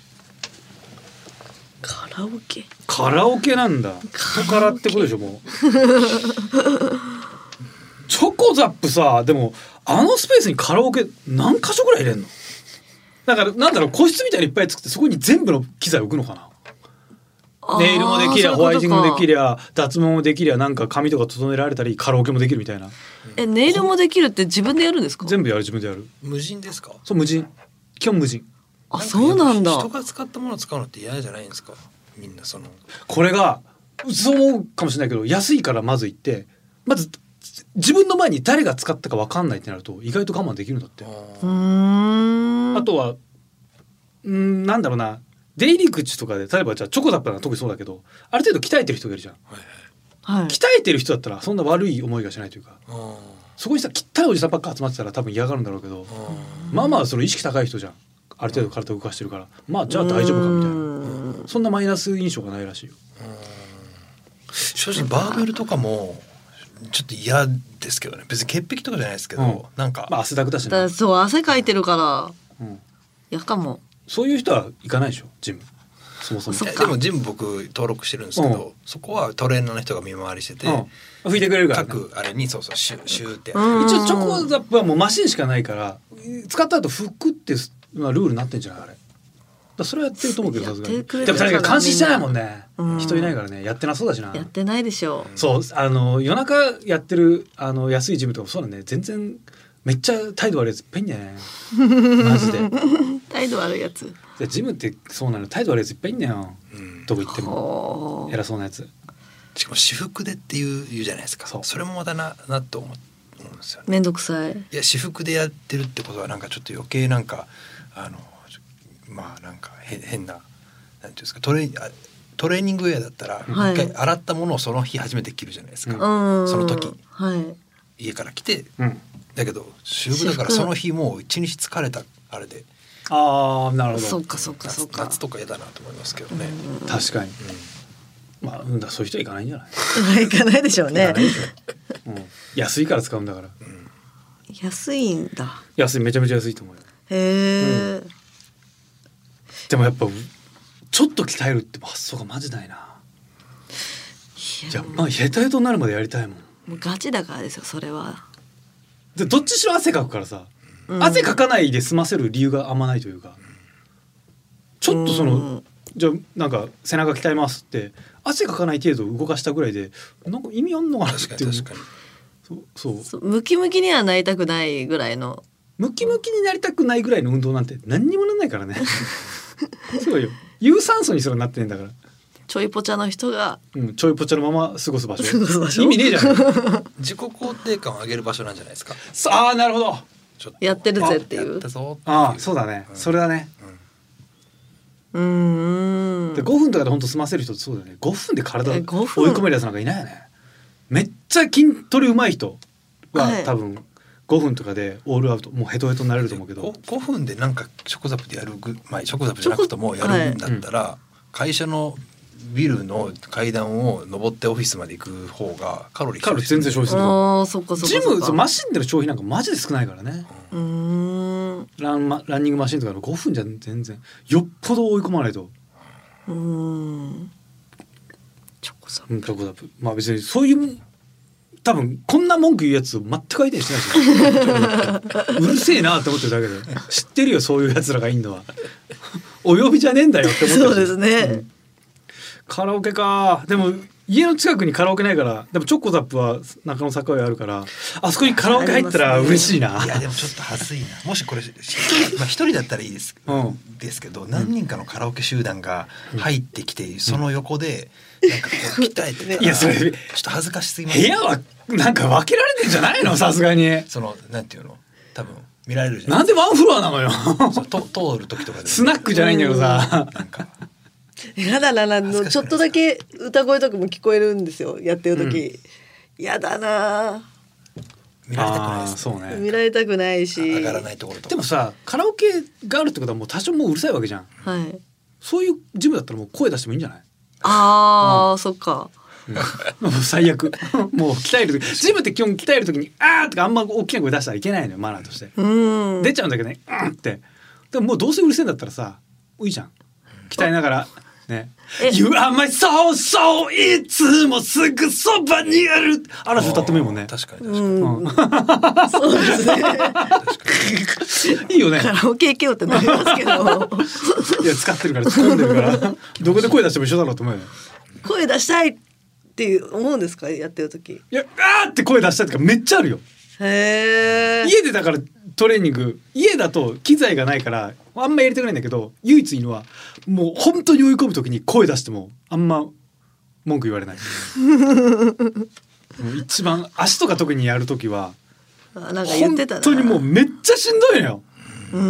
カラオケカラオケなんだ人からってことでしょもうチョコザップさでもあのスペースにカラオケ何箇所ぐらい入れんの。だからなんだろう個室みたいにいっぱい作ってそこに全部の機材置くのかな。ネイルもできりゃホワイティングもできりゃ脱毛もできりゃなんか髪とか整えられたりカラオケもできるみたいな。 えネイルもできるって自分でやるんですか。 全部やる自分でやる。 無人ですか。 そう無人基本無人。 あそうなんだ。 人が使ったものを使うのって嫌じゃないんですかみんな。そのこれがそう思うかもしれないけど安いからまず行ってまず自分の前に誰が使ったか分かんないってなると意外と我慢できるんだって。 うーんあとはんなんだろうな出入り口とかで例えばじゃあチョコザップは特にそうだけどある程度鍛えてる人がいるじゃん、はいはい、鍛えてる人だったらそんな悪い思いがしないというかそこにさ汚いおじさんばっか集まってたら多分嫌がるんだろうけどまあまあその意識高い人じゃんある程度体を動かしてるからまあじゃあ大丈夫かみたいなそんなマイナス印象がないらしいよ。 正直バーベルとかもちょっと嫌ですけどね。別に潔癖とかじゃないですけど、うん、なんか、 まあ、汗だくだしね。 だそう汗かいてるから、うん、やかも。 そういう人は行かないでしょジムそもそも。 でもジム僕登録してるんですけど、うん、そこはトレーナーの人が見回りしてて、うん、 拭いてくれるから、ね、 各あれにそうそうシュシューって一応チョコザップはもうマシンしかないから使った後拭くってまあルールになってんじゃないあれ。だそれはやってると思うけどさすがに。でも確かに監視してないもんね、うん、人いないからねやってなそうだしな。 やってないでしょう。 そうあの夜中やってるあの安いジムとかもそうだね全然めっちゃ態度悪いやついっぱいいんだよねマジで態度悪いやつジムってそうなの態度悪いやついっぱいいんだよ、うん、どこ行っても偉そうなやつしかも私服でっていう言うじゃないですか。 そ, それもまたななと思うんですよね。 めんどくさい。 いや私服でやってるってことはなんかちょっと余計なんかあのまあなんか変変ななんていうんですか、トレトレーニングウェアだったら一回洗ったものをその日初めて着るじゃないですか、 うん、 その時、 はい、 家から来て、 うん、 だけど私服だからその日もう一日疲れたあれで、 ああなるほど、 そうかそうかそうか、 夏とか嫌だなと思いますけどね、 うん、確かに、うん、まあうんだそういう人は行かないんじゃない？ 行かないでしょうね。 うん、安いから使うんだから、うん、 安いんだ。 安い、めちゃめちゃ安いと思うよ。 へえ、うん、 でもやっぱちょっと鍛えるって発想がマジないな。いやまあヘトヘトになるまでやりたいもん。 もうガチだからですよそれは。 でどっちしろ汗かくからさ、うん、汗かかないで済ませる理由があんまないというか、ちょっとその、うん、じゃあなんか背中鍛えますって汗かかない程度動かしたぐらいでなんか意味あんのかなっていう。確かにそうそうそう、 ムキムキにはなりたくないぐらいの、 ムキムキになりたくないぐらいの運動なんて何にもなんないからね。そうよ、有酸素にすらなってんだから。 ちょいぽちゃの人が、 うん、ちょいぽちゃのまま過ごす場所。 過ごす場所意味ねえじゃん。 自己肯定感を上げる場所なんじゃないですか。 ああなるほど。 ちょっとやってるぜっていう。 ああそうだね、うん、それだね。 うん、うんでごふんとかで本当済ませる人ってそうだよね。ごふんで体を追い込めるやつなんかいないよね。めっちゃ筋トレ上手い人は、はい、多分ごふんとかでオールアウト、もうヘトヘトになれると思うけど、 5, ごふんでなんかショコザップでやるぐ、まあ、ショコザップじゃなくてもやるんだったら、はい、会社のビルの階段を登ってオフィスまで行く方がカロリーカロリー全然消費する。 あそっかそっか。 ジムマシンでの消費なんかマジで少ないからね。 うーんラン、ランニングマシンとかのごふんじゃ全然よっぽど追い込まないと。 うーんチョコザップ、 うん、チョコザップ、まあ別にそういう多分こんな文句言うやつ全く相手にしないですよ。うるせえなって思ってるだけで、知ってるよそういうやつらがいいのは。お呼びじゃねえんだよって思ってる。 そうですね、うん、 カラオケか。でも家の近くにカラオケないから、でもチョコザップは中野坂上あるから、あそこにカラオケ入ったら嬉しいな。 いやでもちょっと恥ずいな。もしこれ一人、まあ、一人だったらいいです、うん、ですけど、何人かのカラオケ集団が入ってきて、うん、その横でなんかこう鍛えてたら、いやそれちょっと恥ずかしすぎます。 部屋はなんか分けられてんじゃないの？さすがに。 そのなんていうの、多分見られるじゃないですか。なんでワンフロアなのよ。 と通る時とかで、 スナックじゃないんだけどさ。なんかやだな、なんのちょっとだけ歌声とかも聞こえるんですよ、やってる時、うん、やだな。 見られたくないです、ね、 そうね、 見られたくないし、 上がらないところと。 でもさ、カラオケがあるってことはもう多少もううるさいわけじゃん、 はい、 そういうジムだったらもう声出してもいいんじゃない？ あー、うん、そっか、 もう最悪。もう鍛える時、ジムって基本鍛える時にあーとかあんま大きな声出したらいけないのよ、マナーとして。うん、出ちゃうんだけどね、うんって。でももうどうせうるせえんだったらさ、いいじゃん、鍛えながらね。You are my soul, so いつもすぐそばにある。嵐歌ってもいいもんね。 確かに確かに、うん、 そうですね。 いいよね。 カラオケ行けよってなりますけど。 いや使ってるから、使ってるからどこで声出しても一緒だろうと思うよ。 声出したいって思うんですか、やってる時。いや、あーって声出したいとかめっちゃあるよ。 へー。 家でだからトレーニング、家だと機材がないからあんまやりたくないんだけど、唯一いいのはもう本当に追い込む時に声出してもあんま文句言われない。もう一番足とか特にやる時はなんか言ってたな、 本当にもうめっちゃしんどいのよ、 うん、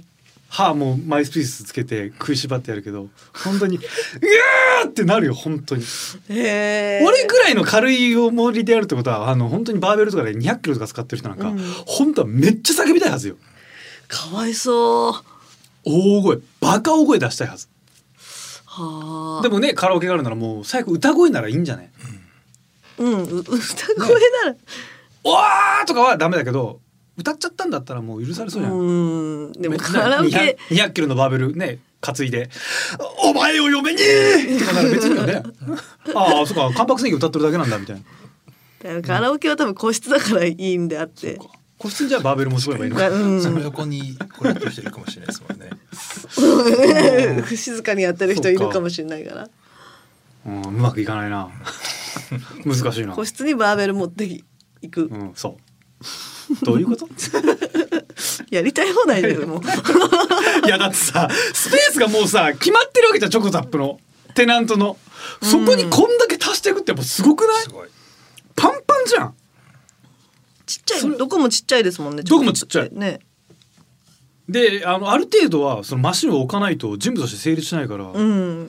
歯もうマイスピースつけて食いしばってやるけど本当にうわーってなるよ本当に。 へー。 俺ぐらいの軽い重りでやるってことは、あの本当にバーベルとかでにひゃくキロとか使ってる人なんか、うん、本当はめっちゃ叫びたいはずよ。 かわいそう。 大声、バカ大声出したいはず。 はあ。 でもね、カラオケがあるならもう最後歌声ならいいんじゃない？ うん、うん、歌声なら、ね、 おーとかはダメだけど、歌っちゃったんだったらもう許されそうじゃん。 うん、でもカラオケにひゃくキロのバーベルね担いでお前を嫁にとかなら別にはね。ああ、そうか、関白宣言歌ってるだけなんだみたいな。 カラオケは多分個室だからいいんであって、うん、 個室にじゃあバーベルもすごいばいいのか、 うん、その横にこれやってる人いるかもしれないですもんね。 静かにやってる人いるかもしれないから、 うん、うまくいかないな。難しいな。 個室にバーベル持っていく、 うん、そうどういうこと？ やりたい放題でもう。 いやだってさ、スペースがもうさ決まってるわけじゃん、チョコザップのテナントの。そこにこんだけ足ししていくってやっぱすごくない？ すごい。 パンパンじゃん。 ちっちゃい、どこもちっちゃいですもんね。 どこもちっちゃいね。 で、あのある程度はそのマシンを置かないと人物として成立しないから、 うん、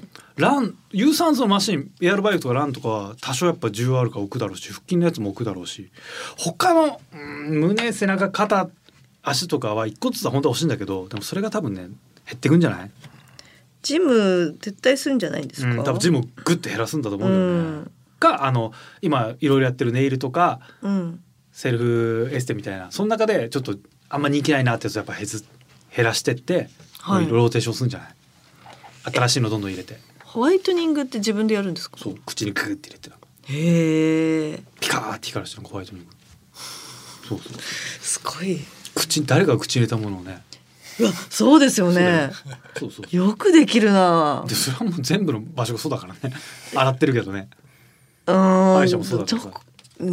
ラン有酸素のマシン、エアロバイクとかランとかは多少やっぱ需要あるから置くだろうし、腹筋のやつも置くだろうし、他の、うん、胸、背中、肩、足とかは一個ずつは本当は欲しいんだけど、でもそれが多分ね減ってくんじゃない？ ジム撤退するんじゃないんですか？ うん、多分ジムをグッて減らすんだと思うんだよね、うん、かあの今いろいろやってるネイルとか、うん、セルフエステみたいな、その中でちょっとあんま人気ないなってやつやっぱ減ず減らしてって、はい、ローテーションするんじゃない？新しいのどんどん入れて。 ホワイトニングって自分でやるんですか？ そう、口にグーって入れてなんかへえピカーって光らしてるのホワイトニング。そうそう、 すごい。 口、誰が口に入れたものをね。 いや、そうですよね。そうそうそう、よくできるな。 でそれはもう全部の場所がそうだからね洗ってるけどね。 うん、 歯医者もそうだったから。 うん、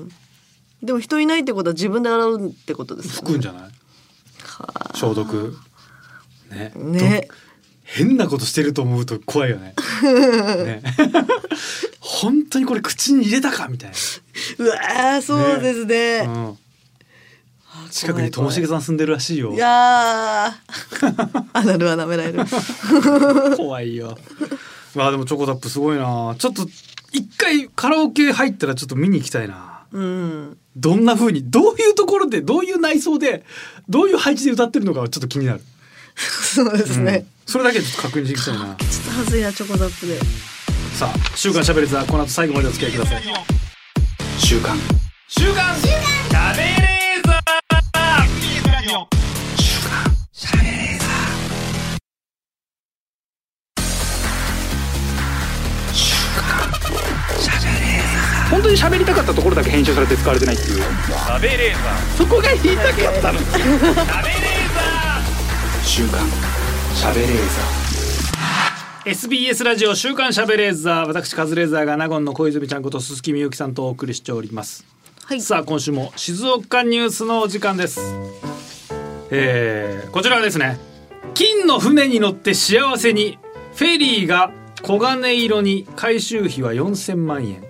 でも人いないってことは自分で洗うってことですかね。 拭くんじゃない？消毒ね。 ね、 変なことしてると思うと怖いよね。ね本当にこれ口に入れたかみたいな。 うわー、そうですね。ね、うん、 近くにともしげさん住んでるらしいよ。 いやーアナルは舐められる怖いよ。まあでもチョコタップすごいな。ちょっと一回カラオケ入ったらちょっと見に行きたいな、うん、どんな風に、どういうところで、どういう内装で、どういう配置で歌ってるのかはちょっと気になる。 そうですね、うん、 それだけちょっと確認していきたいな。 ちょっと恥ずいな、チョコタップで。 さあ、週刊しゃべれーザー、この後最後までお付き合いください。 週刊週刊しゃべれーザー、 週刊しゃべれーザー、週刊しゃべれーザー。 本当に喋りたかったところだけ編集されて使われてないっていう。 しゃべれーザー、 そこが言いたかったの。 しゃべれーザー、 週刊しゃべれーザー。 エスビーエス ラジオ週刊しゃべれーザー、私カズレーザーが納言の小泉ちゃんこと鈴木みゆきさんとお送りしております、はい、さあ今週も静岡ニュースのお時間です。えー、こちらはですね、金の船に乗って幸せに、フェリーが黄金色に、改修費はよんせんまんえん。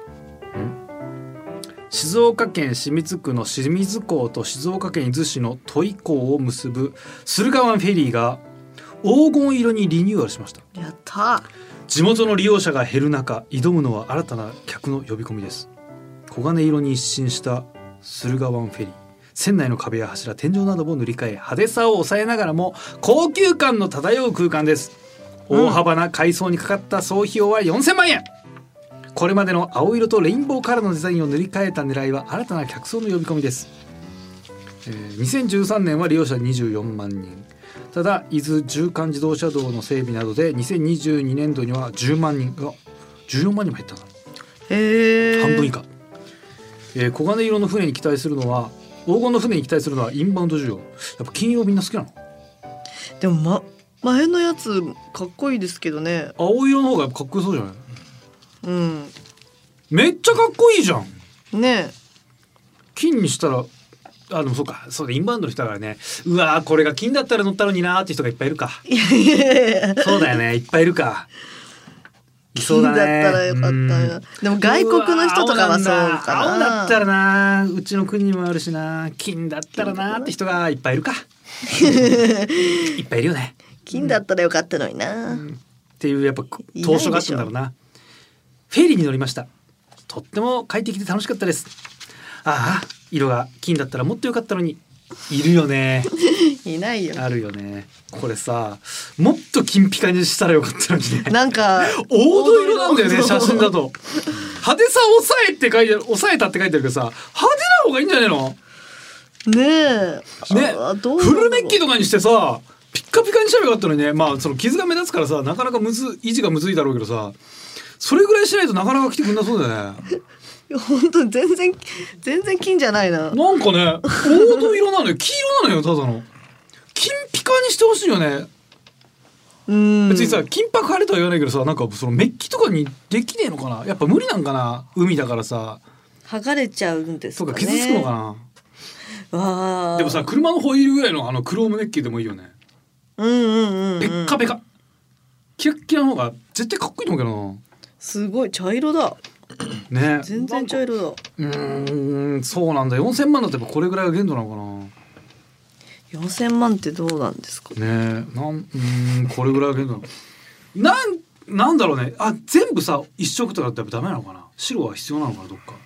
静岡県清水区の清水港と静岡県伊豆市の土井港を結ぶ駿河湾フェリーが黄金色にリニューアルしました。 やった。 地元の利用者が減る中、挑むのは新たな客の呼び込みです。黄金色に一新した駿河湾フェリー、船内の壁や柱、天井なども塗り替え、派手さを抑えながらも高級感の漂う空間です。大幅な改装にかかった総費用はよんせんまんえん。これまでの青色とレインボーカラーのデザインを塗り替えた狙いは新たな客層の呼び込みです。えー、にせんじゅうさんねんは利用者にじゅうよんまんにん。ただ伊豆縦貫自動車道の整備などでにせんにじゅうにねん度にはじゅうまんにんがじゅうよんまんにんも減ったな。 へー、 半分以下。えー、黄金色の船に期待するのは黄金の船に期待するのはインバウンド需要。やっぱ金曜みんな好きなの？ でも、ま、前のやつかっこいいですけどね。 青色の方がかっこよそうじゃない？ うん、 めっちゃかっこいいじゃんね。 金にしたら、あでもそうか、そうでインバウンドの人だからね、うわーこれが金だったら乗ったのになーって人がいっぱいいるか。いやいやいやそうだよね、いっぱいいるか。いそうだね。 金だったらよかったな。でも外国の人とかはそうかな。 青だったらな、うちの国にもあるしな、金だったらなって人がいっぱいいるか。いっぱいいるよね。 金だったらよかったのにな、うん、 っていうやっぱ当初があったんだろうな。フェリーに乗りました。とっても快適で楽しかったです。ああ、色が金だったらもっと良かったのに。いるよね。 いないよ。 あるよね。これさ、もっと金ピカにしたらよかったのにね。 なんか黄土色なんだよね、写真だと。派手さを抑えって書いてある、抑えたって書いてあるけどさ、派手な方がいいんじゃないの？ ねえ。 ね、フルメッキとかにしてさ、ピッカピカにしたらよかったのにね。まあその傷が目立つからさ、なかなかむず維持がむずいだろうけどさ、それぐらいしないとなかなか来てくんなそうだよね。 本当に全然全然金じゃないな。 なんかね、黄土色なのよ、黄色なのよ、ただの金ピカにしてほしいよね。うん、別にさ金箔貼れとは言わないけどさ、なんかそのメッキとかにできねえのかな。やっぱ無理なんかな、海だからさ。 剥がれちゃうんですかね。 そうか、傷つくのかな。 わでもさ、車のホイールぐらいのあのクロームメッキでもいいよね。 うんうんうん、うん、 ベッカベカキラッキラの方が絶対かっこいいと思うけどな。 すごい茶色だ。 ね。 全然茶色だ。 うーん、そうなんだ。よんせんまんだってやっぱこれぐらいが限度なのかな。 よんせんまんってどうなんですか。 ねえ、なんうーんこれぐらいが限度なの。なんなんだろうね。あ、全部さ一色とかだってやっぱダメなのかな。白は必要なのかな、どっか。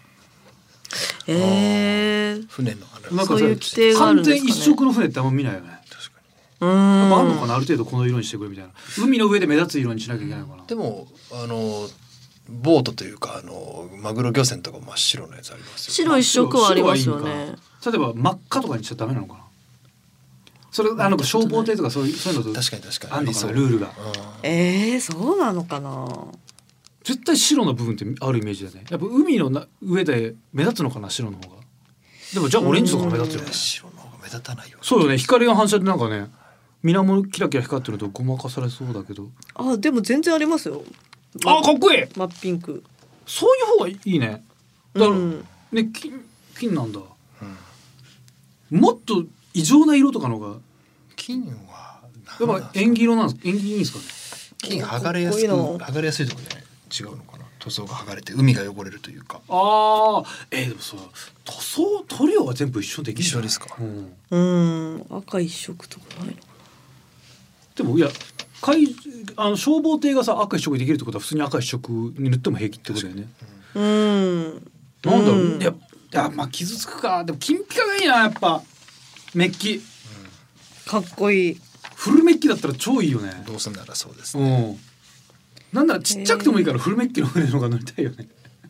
えー、 船のあれなんかさそういう規定があるんですかね。 完全一色の船ってあんま見ないよね。 確かうやっぱあるのーん。 かな、ある程度この色にしてくれみたいな。海の上で目立つ色にしなきゃいけないのかな。 にでもあのボートというかあのマグロ漁船とか真っ白なやつありますよ。 白一色はありますよ白はいいね。 んか例えば真っ赤とかにしちゃダメなのかな。それあの消防艇とかそういうそういうのと確かに確かにあるのかな、 ありそうルールが。 えー、そうなのかな。 絶対白の部分ってあるイメージだね。やっぱ海のな上で目立つのかな、白の方が。でもじゃあオレンジとか目立つよね。 白の方が目立たないよ。 そうよね。光が反射でなんかね、水面キラキラ光ってるとごまかされそうだけど。 あ、でも全然ありますよ。 あ、かっこいい。 真っピンク。 そういう方がいいね。だから、 うんね、金金なんだ。もっと異常な色とかのが金はやっぱ縁起色なんです。縁起いいんですかね。 金剥がれやすくかっこいいの剥がれやすいところで違うのかな。塗装が剥がれて海が汚れるというか。 ああ、えー、でもさ、塗装塗料は全部一緒できる。 一緒ですか。 うん、 うん赤一色とかないのかでもいや海あの消防艇がさ赤一色できるってことは普通に赤一色に塗っても平気ってことだよね。 な。うんなんだろう、 うんいやいやまあ傷つくか。でも金ピカがいいな、やっぱメッキ。 かっこいい。 フルメッキだったら超いいよね。 どうせならそうですうね。 ん。なんならちっちゃくてもいいからフルメッキの船の方が乗りたいよね。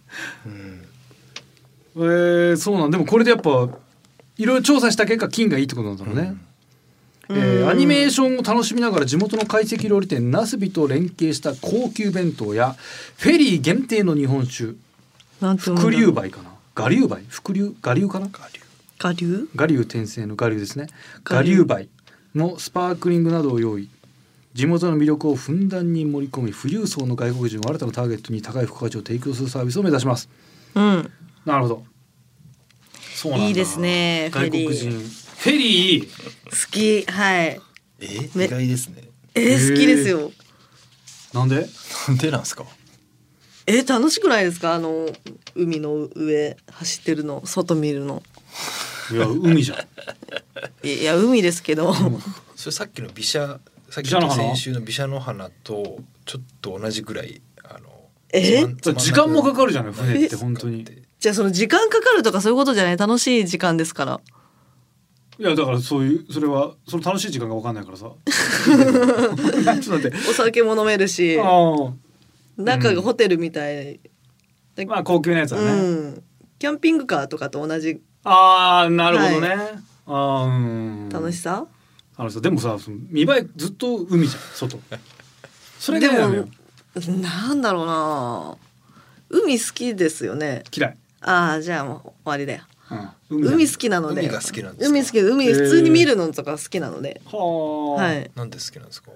うんえー、そうなん。でもこれでやっぱいろいろ調査した結果金がいいってことなんだろうね。 うんえーアニメーションを楽しみながら地元の懐石料理店ナスビと連携した高級弁当やフェリー限定の日本酒なんて読む伏んだろう。 流梅かな、我流梅、伏流我流かな、 我流我流転生の我流ですね。我我流流梅のスパークリングなどを用意。地元の魅力をふんだんに盛り込み、富裕層の外国人を新たなターゲットに高い付加価値を提供するサービスを目指します。 うんなるほど。そうなんだ。 いいですね外国人フェリー好き。はいえめ意外ですね。 えー、好きですよ。 なんで？ なんでなんですか。 えー、楽しくないですか。あの海の上走ってるの外見るの。 いや海じゃん。 いや海ですけど、 それさっきの美写さっき美写の花の先週の美写の花とちょっと同じぐらいあのえつまんつまんなく時間もかかるじゃない船って本当に。 じゃあその時間かかるとかそういうことじゃない。楽しい時間ですから。 いやだからそういうそれはその楽しい時間が分かんないからさ。ちょっと待って。 お酒も飲めるしあ中がホテルみたい、 あ、まあ高級なやつだね。 うん、キャンピングカーとかと同じああなるほどね。 はああうん。 楽しさ、 あのさでもさその見栄えずっと海じゃん外。それがで嫌なのよも。なんだろうな、海好きですよね。 嫌い。 ああじゃあもう終わりだよ。 うん、 海好きなので海が好きなんですか。 海好きで海普通に見るのとか好きなので、 はあ。 はいなんで好きなんですか。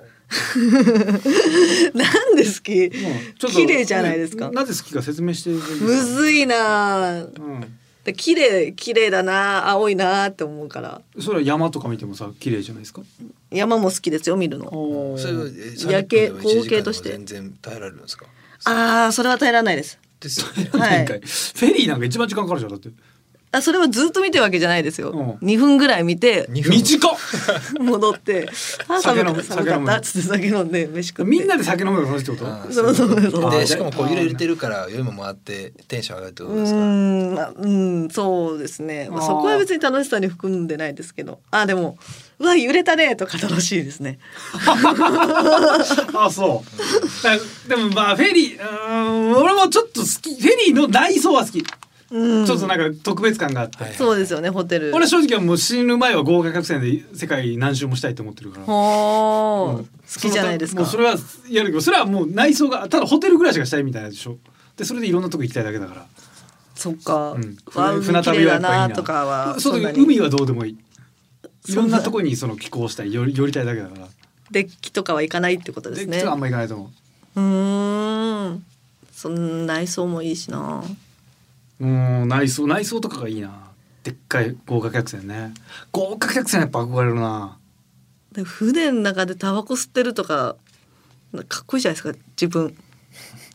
なんで好き、 うんちょっと綺麗じゃないですか。 なぜ好きか説明していいですか。 むずいな、 うん。 で綺麗綺麗だな、青いなって思うから。 それは山とか見てもさ綺麗じゃないですか。 山も好きですよ見るの。 おそれはえ夜景さんじゅっぷんでもいちじかんでも光景として全然耐えられるんですか。 ああそれは耐えられないです。 ですよね。 はいフェリーなんか一番時間かかるじゃんだって。 あそれはずっと見てるわけじゃないですよ、 うんにふんぐらい見てにふん短っ。 戻ってあ寒酒飲むかった寒かったっつって酒飲んで飯食ってみんなで酒飲むのが楽しいってこと？ あーそうそうそうあーでしかもこう揺れてるから夜も回ってテンション上がるってこうとですか。 ーんまあうんそうですね、まあ、 あーそこは別に楽しさに含んでないですけど、あでもうわ揺れたねとか楽しいですね。 あそうだでもまあフェリーうーん俺もちょっと好き。フェリーの内装は好き、 うんちょっとなんか特別感があって、 はいそうですよねホテル。 俺正直はもう死ぬ前は豪華客船で世界何周もしたいと思ってるから。 ほー、 うん好きじゃないですか。 もうそれはやるけどそれはもう内装がただホテル暮らしがしたいみたいなでしょ。でそれでいろんなとこ行きたいだけだから。 そっか、 うんわ海船綺麗だ旅はやっぱいいななとかはそうそんなにだけど海はどうでもいい。いそんなろんなとこにその寄港したい寄り寄りたいだけだから。 デッキとかは行かないってことですね。 であんま行かないと思う。 うーんそん内装もいいしな。 うん内装内装とかがいいな。でっかい豪華客船ね。豪華客船やっぱ憧れるな。 で船の中でタバコ吸ってるとかかっこいいじゃないですか自分。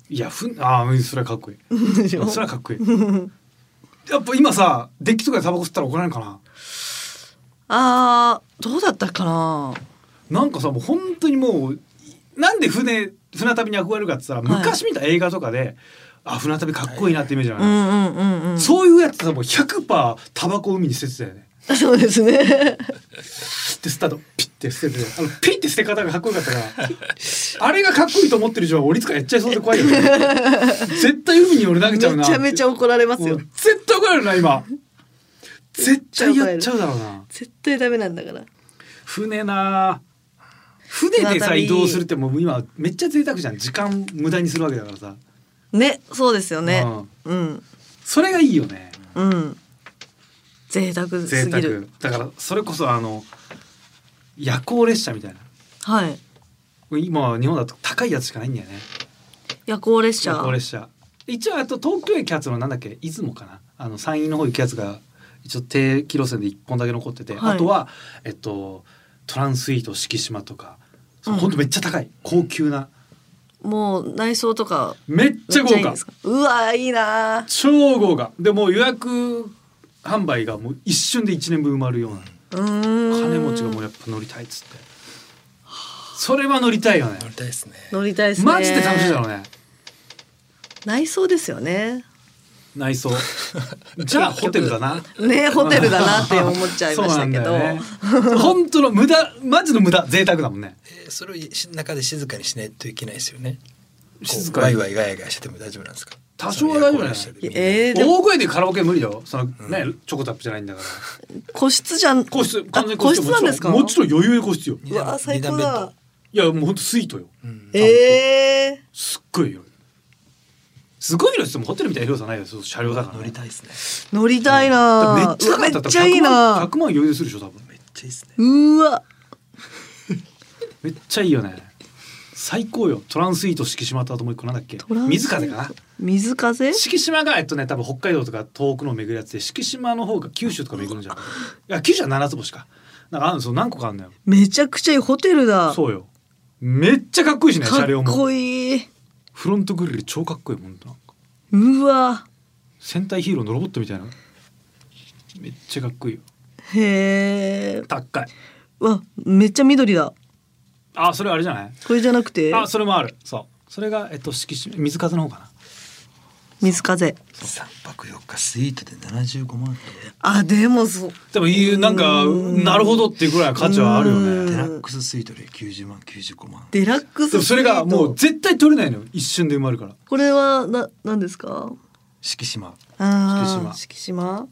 いやふああそれはかっこいいでしょそれはかっこいいやっぱ今さデッキとかでタバコ吸ったら怒られるかな。 あーどうだったかな。 なんかさもう本当にもうなんで船船旅に憧れるかって言ったら、はい、昔見た映画とかであ船旅かっこいいなってイメージある、はいうんうんうんうん、そういうやつさもう ひゃくパーセント タバコ海に捨ててたよね。 そうですね。 でスタートピッて捨ててあのピッて捨て方がかっこよかったからあれがかっこいいと思ってる人は俺いつかやっちゃいそうで怖いよね。絶対海に俺投げちゃうな。 めちゃめちゃ怒られますよ。 絶対怒られるな今。絶対やっちゃうだろうな。 絶対ダメなんだから。 船な船でさ移動するってもう今めっちゃ贅沢じゃん。時間無駄にするわけだからさね。そうですよね、うん、うん、 それがいいよね。 うん贅沢すぎる。贅沢だからそれこそあの夜行列車みたいな。 はい今は日本だと高いやつしかないんだよね。 夜行列車。 夜行列車一応あと東京駅発のなんだっけ出雲かなあの山陰の方行くやつが一応定期路線でいっぽんだけ残ってて、はい、あとはえっとトランスイート四季島とかほんとめっちゃ高い、うん、高級なもう内装とかめっちゃ豪華。 うわいいな超豪華でもう予約販売がもう一瞬でいちねんぶん埋まるような。うーん金持ちがもうやっぱ乗りたいっつってそれは乗りたいよね。 乗りたいですね。 乗りたいですね。 マジで楽しいだろうね。 内装ですよね。 内装じゃあホテルだなねホテルだなって思っちゃいましたけど、ね、 本当の無駄マジの無駄贅沢だもんね、 えー、それを中で静かにしないといけないですよね。 静かにワイワイガヤガヤしてても大丈夫なんですか。 多少は大丈夫なんですよ、えー、大声でカラオケ無理よその、ねうん、チョコタップじゃないんだから個室じゃん。 個室完全個室なんですか。 もちろん余裕で個室よ。 うわ最高だ。 いやもうほんとスイートよ、うん、 えー、 すっごいよすごい広さもホテルみたいな広さないよ車両だから、ね、 乗りたいですね。 乗りたいな、 うん、めっちゃめっちゃいいな。 ひゃくまん余裕でするでしょ多分。 めっちゃいいですね。 うわめっちゃいいよね。最高よ。トランスイート四季島とあともう一個なんだっけ水風かな。 水風四季島がえっとね多分北海道とか遠くの巡るやつで四季島の方が九州とか巡るんじゃない。いや九州は七つ星かなんかあるんですよ。何個かあるんだよ。 めちゃくちゃいいホテルだ。 そうよ。めっちゃかっこいいしね車両も。 かっこいい。 フロントグリル超かっこいいもん。 うわ戦隊ヒーローのロボットみたいなめっちゃかっこいいよ。 へえ高い。 わめっちゃ緑だ。 あそれあれじゃない。 これじゃなくてあそれもある。そうそれがえっと四季水風の方かな。 水風さんぱくよっかスイートでななじゅうごまん。 あでもそうでもいいなんかなるほどっていうぐらい価値はあるよね。 デラックススイートできゅうじゅうまんきゅうじゅうごまん。 デラックススイートそれがもう絶対取れないのよ。一瞬で埋まるから。 これはな何ですか。 四季島。 あ四季島な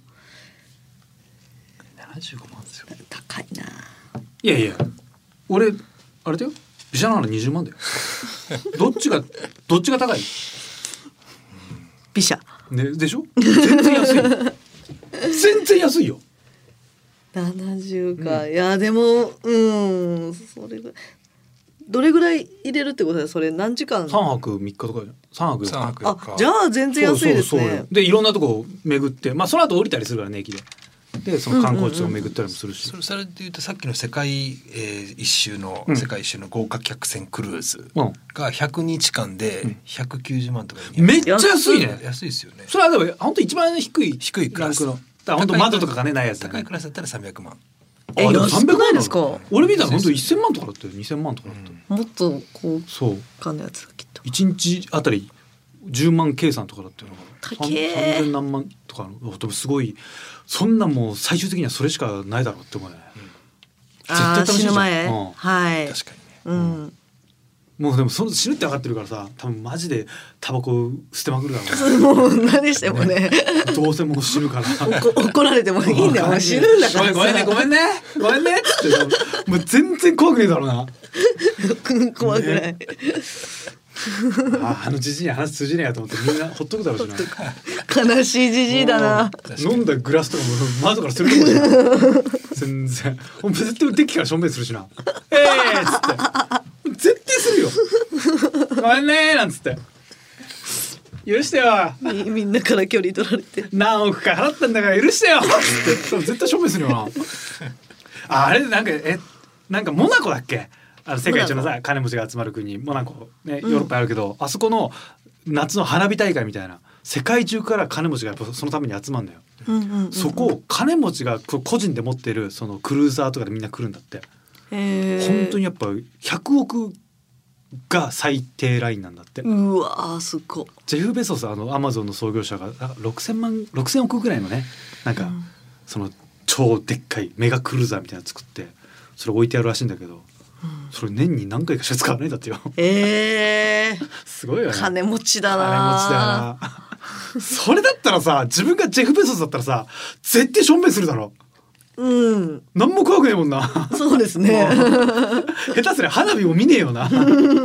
なじゅうごまんですよ。 高いな。 いやいや俺あれだよビシャならにじゅうまんだよどっちがどっちが高い。 ビシャ、 ね、でしょ全然安い全然安いよななじゅうか、うん、いやでもうんそれぐらいどれぐらい入れるってことだよ。それ何時間。 さんはくみっかとかじゃん。さんはくさんはくあじゃあ全然安いですね。そうそうそうでいろんなとこ巡ってまあその後降りたりするからね駅で。でその観光地を巡ったりもするし、 うんうんうん、それでいうとさっきの世界、えー、一周の、うん、世界一周の豪華客船クルーズがひゃくにちかんでひゃくきゅうじゅうまんとか、 うん、めっちゃ安いね。 安いですよね。 それはでも本当一番低い低いクラスの本当窓とかがねないやつ、ね、 高いクラスだったらさんびゃくまん。 え安くないですか。 俺見たら本当いっせんまんとかだったよ。にせんまんとかだったよ、 うん、もっとこうそうかのやつがきっといちにちあたりじゅうまん計算とかだったよ。 高え。 さんぜん何万とかのでもすごいそんなもう最終的にはそれしかないだろうって思うね、うん、 絶対楽しいじゃん。死ぬ前、うん、はい確かにね、 うん、 もうでもその死ぬって分かってるからさ多分マジでタバコ捨てまくるだろう、ね、もう何してもねどうせもう死ぬから怒られてもいいんだよもう死ぬんだからごめんねごめんねごめんねってもう全然怖くねえだろうな怖くない、ねあ, あのじじいに話通じねえやと思ってみんなほっとくだろうしな悲しいじじいだな。 飲んだグラスとかも窓からするかもしれない全然もう絶対デッキから正面するしなえーっつって絶対するよごめんねーなんつって許してよみ, みんなから距離取られて何億か払ったんだから許してよって絶対正面するよなあ, あれなんかえなんかモナコだっけあの世界一のさ金持ちが集まる国モナコねヨーロッパあるけど、うん、あそこの夏の花火大会みたいな世界中から金持ちがやっぱそのために集まるんだよ、 うんうんうんうん、そこを金持ちが個人で持ってるそのクルーザーとかでみんな来るんだって。 へー、 本当にやっぱひゃくおくが最低ラインなんだって。 うわーすごい。 ジェフ・ベソスあのアマゾンの創業者がろくせんまんろくせんおくぐらいのねなんか、うん、その超でっかいメガクルーザーみたいなの作ってそれ置いてあるらしいんだけど、うん、それ年に何回かしか使わないんだってよ。 えー、 すごいよね。 金持ちだな。 金持ちだな。それだったらさ自分がジェフ・ベソスだったらさ絶対しょんべんするだろ。うん、何も怖くねえもんな。 そうですね。 下手すりゃ花火も見ねえよな。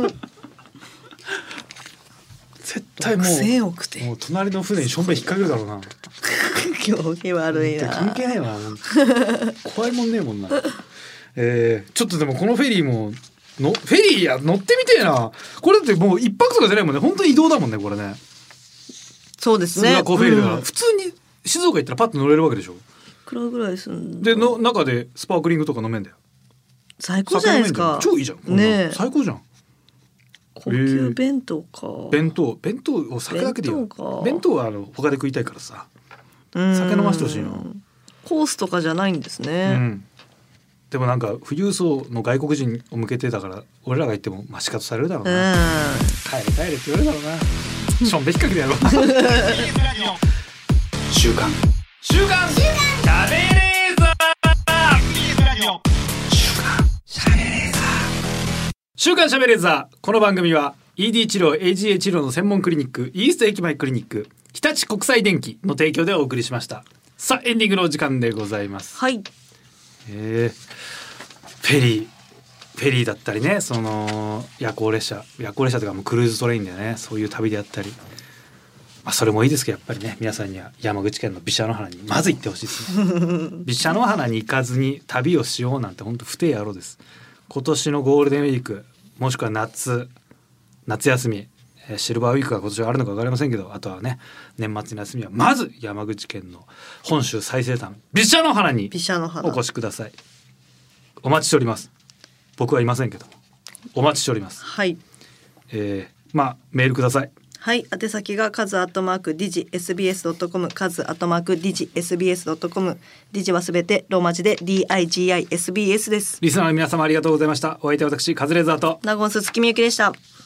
絶対もう、 ろくせんおくてもう隣の船にしょんべん引っ掛けるだろうな。 行儀悪いな。 関係ないわ。怖いもんねえもんな。えー、ちょっとでもこのフェリーものフェリーや乗ってみてえな。これだってもう一泊とかじゃないもんね。本当に移動だもんねこれね。 そうですね。 コーフェリーが、うん、普通に静岡行ったらパッと乗れるわけでしょ。 いくらぐらいすんでの中でスパークリングとか飲めんだよ。 最高じゃないですか。 超いいじゃん。ね、最高じゃん。 高級弁当か。えー、弁当弁当を酒だけでいいよ。弁当, 弁当はあの他で食いたいからさ。酒飲ましてほしいの。 コースとかじゃないんですね。うん、 でもなんか富裕層の外国人を向けてだから俺らが行ってもまあ仕方されるだろうな。うん、帰れ帰れって言われるだろうな。しょんべん引っ掛けてやろう。 週刊週刊しゃべれーザー週刊しゃべれーザー。この番組は イーディー 治療 エージーエー 治療の専門クリニックイースト駅前クリニック日立国際電機の提供でお送りしました。さあエンディングのお時間でございます。 はい。 えー、フェリーフェリーだったりね、その夜行列車夜行列車とかもクルーズトレインでね、そういう旅であったり、まあ、それもいいですけどやっぱりね皆さんには山口県の毘沙の花にまず行ってほしいですね。毘沙の花に行かずに旅をしようなんて本当不定野郎です。今年のゴールデンウィークもしくは夏夏休み、えー、シルバーウィークが今年はあるのか分かりませんけど、あとはね年末の休みはまず山口県の本州最西端毘沙の花にお越しください。お待ちしております。僕はいませんけどもお待ちしております。 はい、 えー、まあメールください。 はい、宛先がカズアットマークディジ エスビーエスドットコム カズアットマークディジ エスビーエスドットコム ディジはすべてローマ字で ディーアイジーアイエスビーエス です。 リスナーの皆様ありがとうございました。お相手は私カズレーザーとナゴンス月見ゆきでした。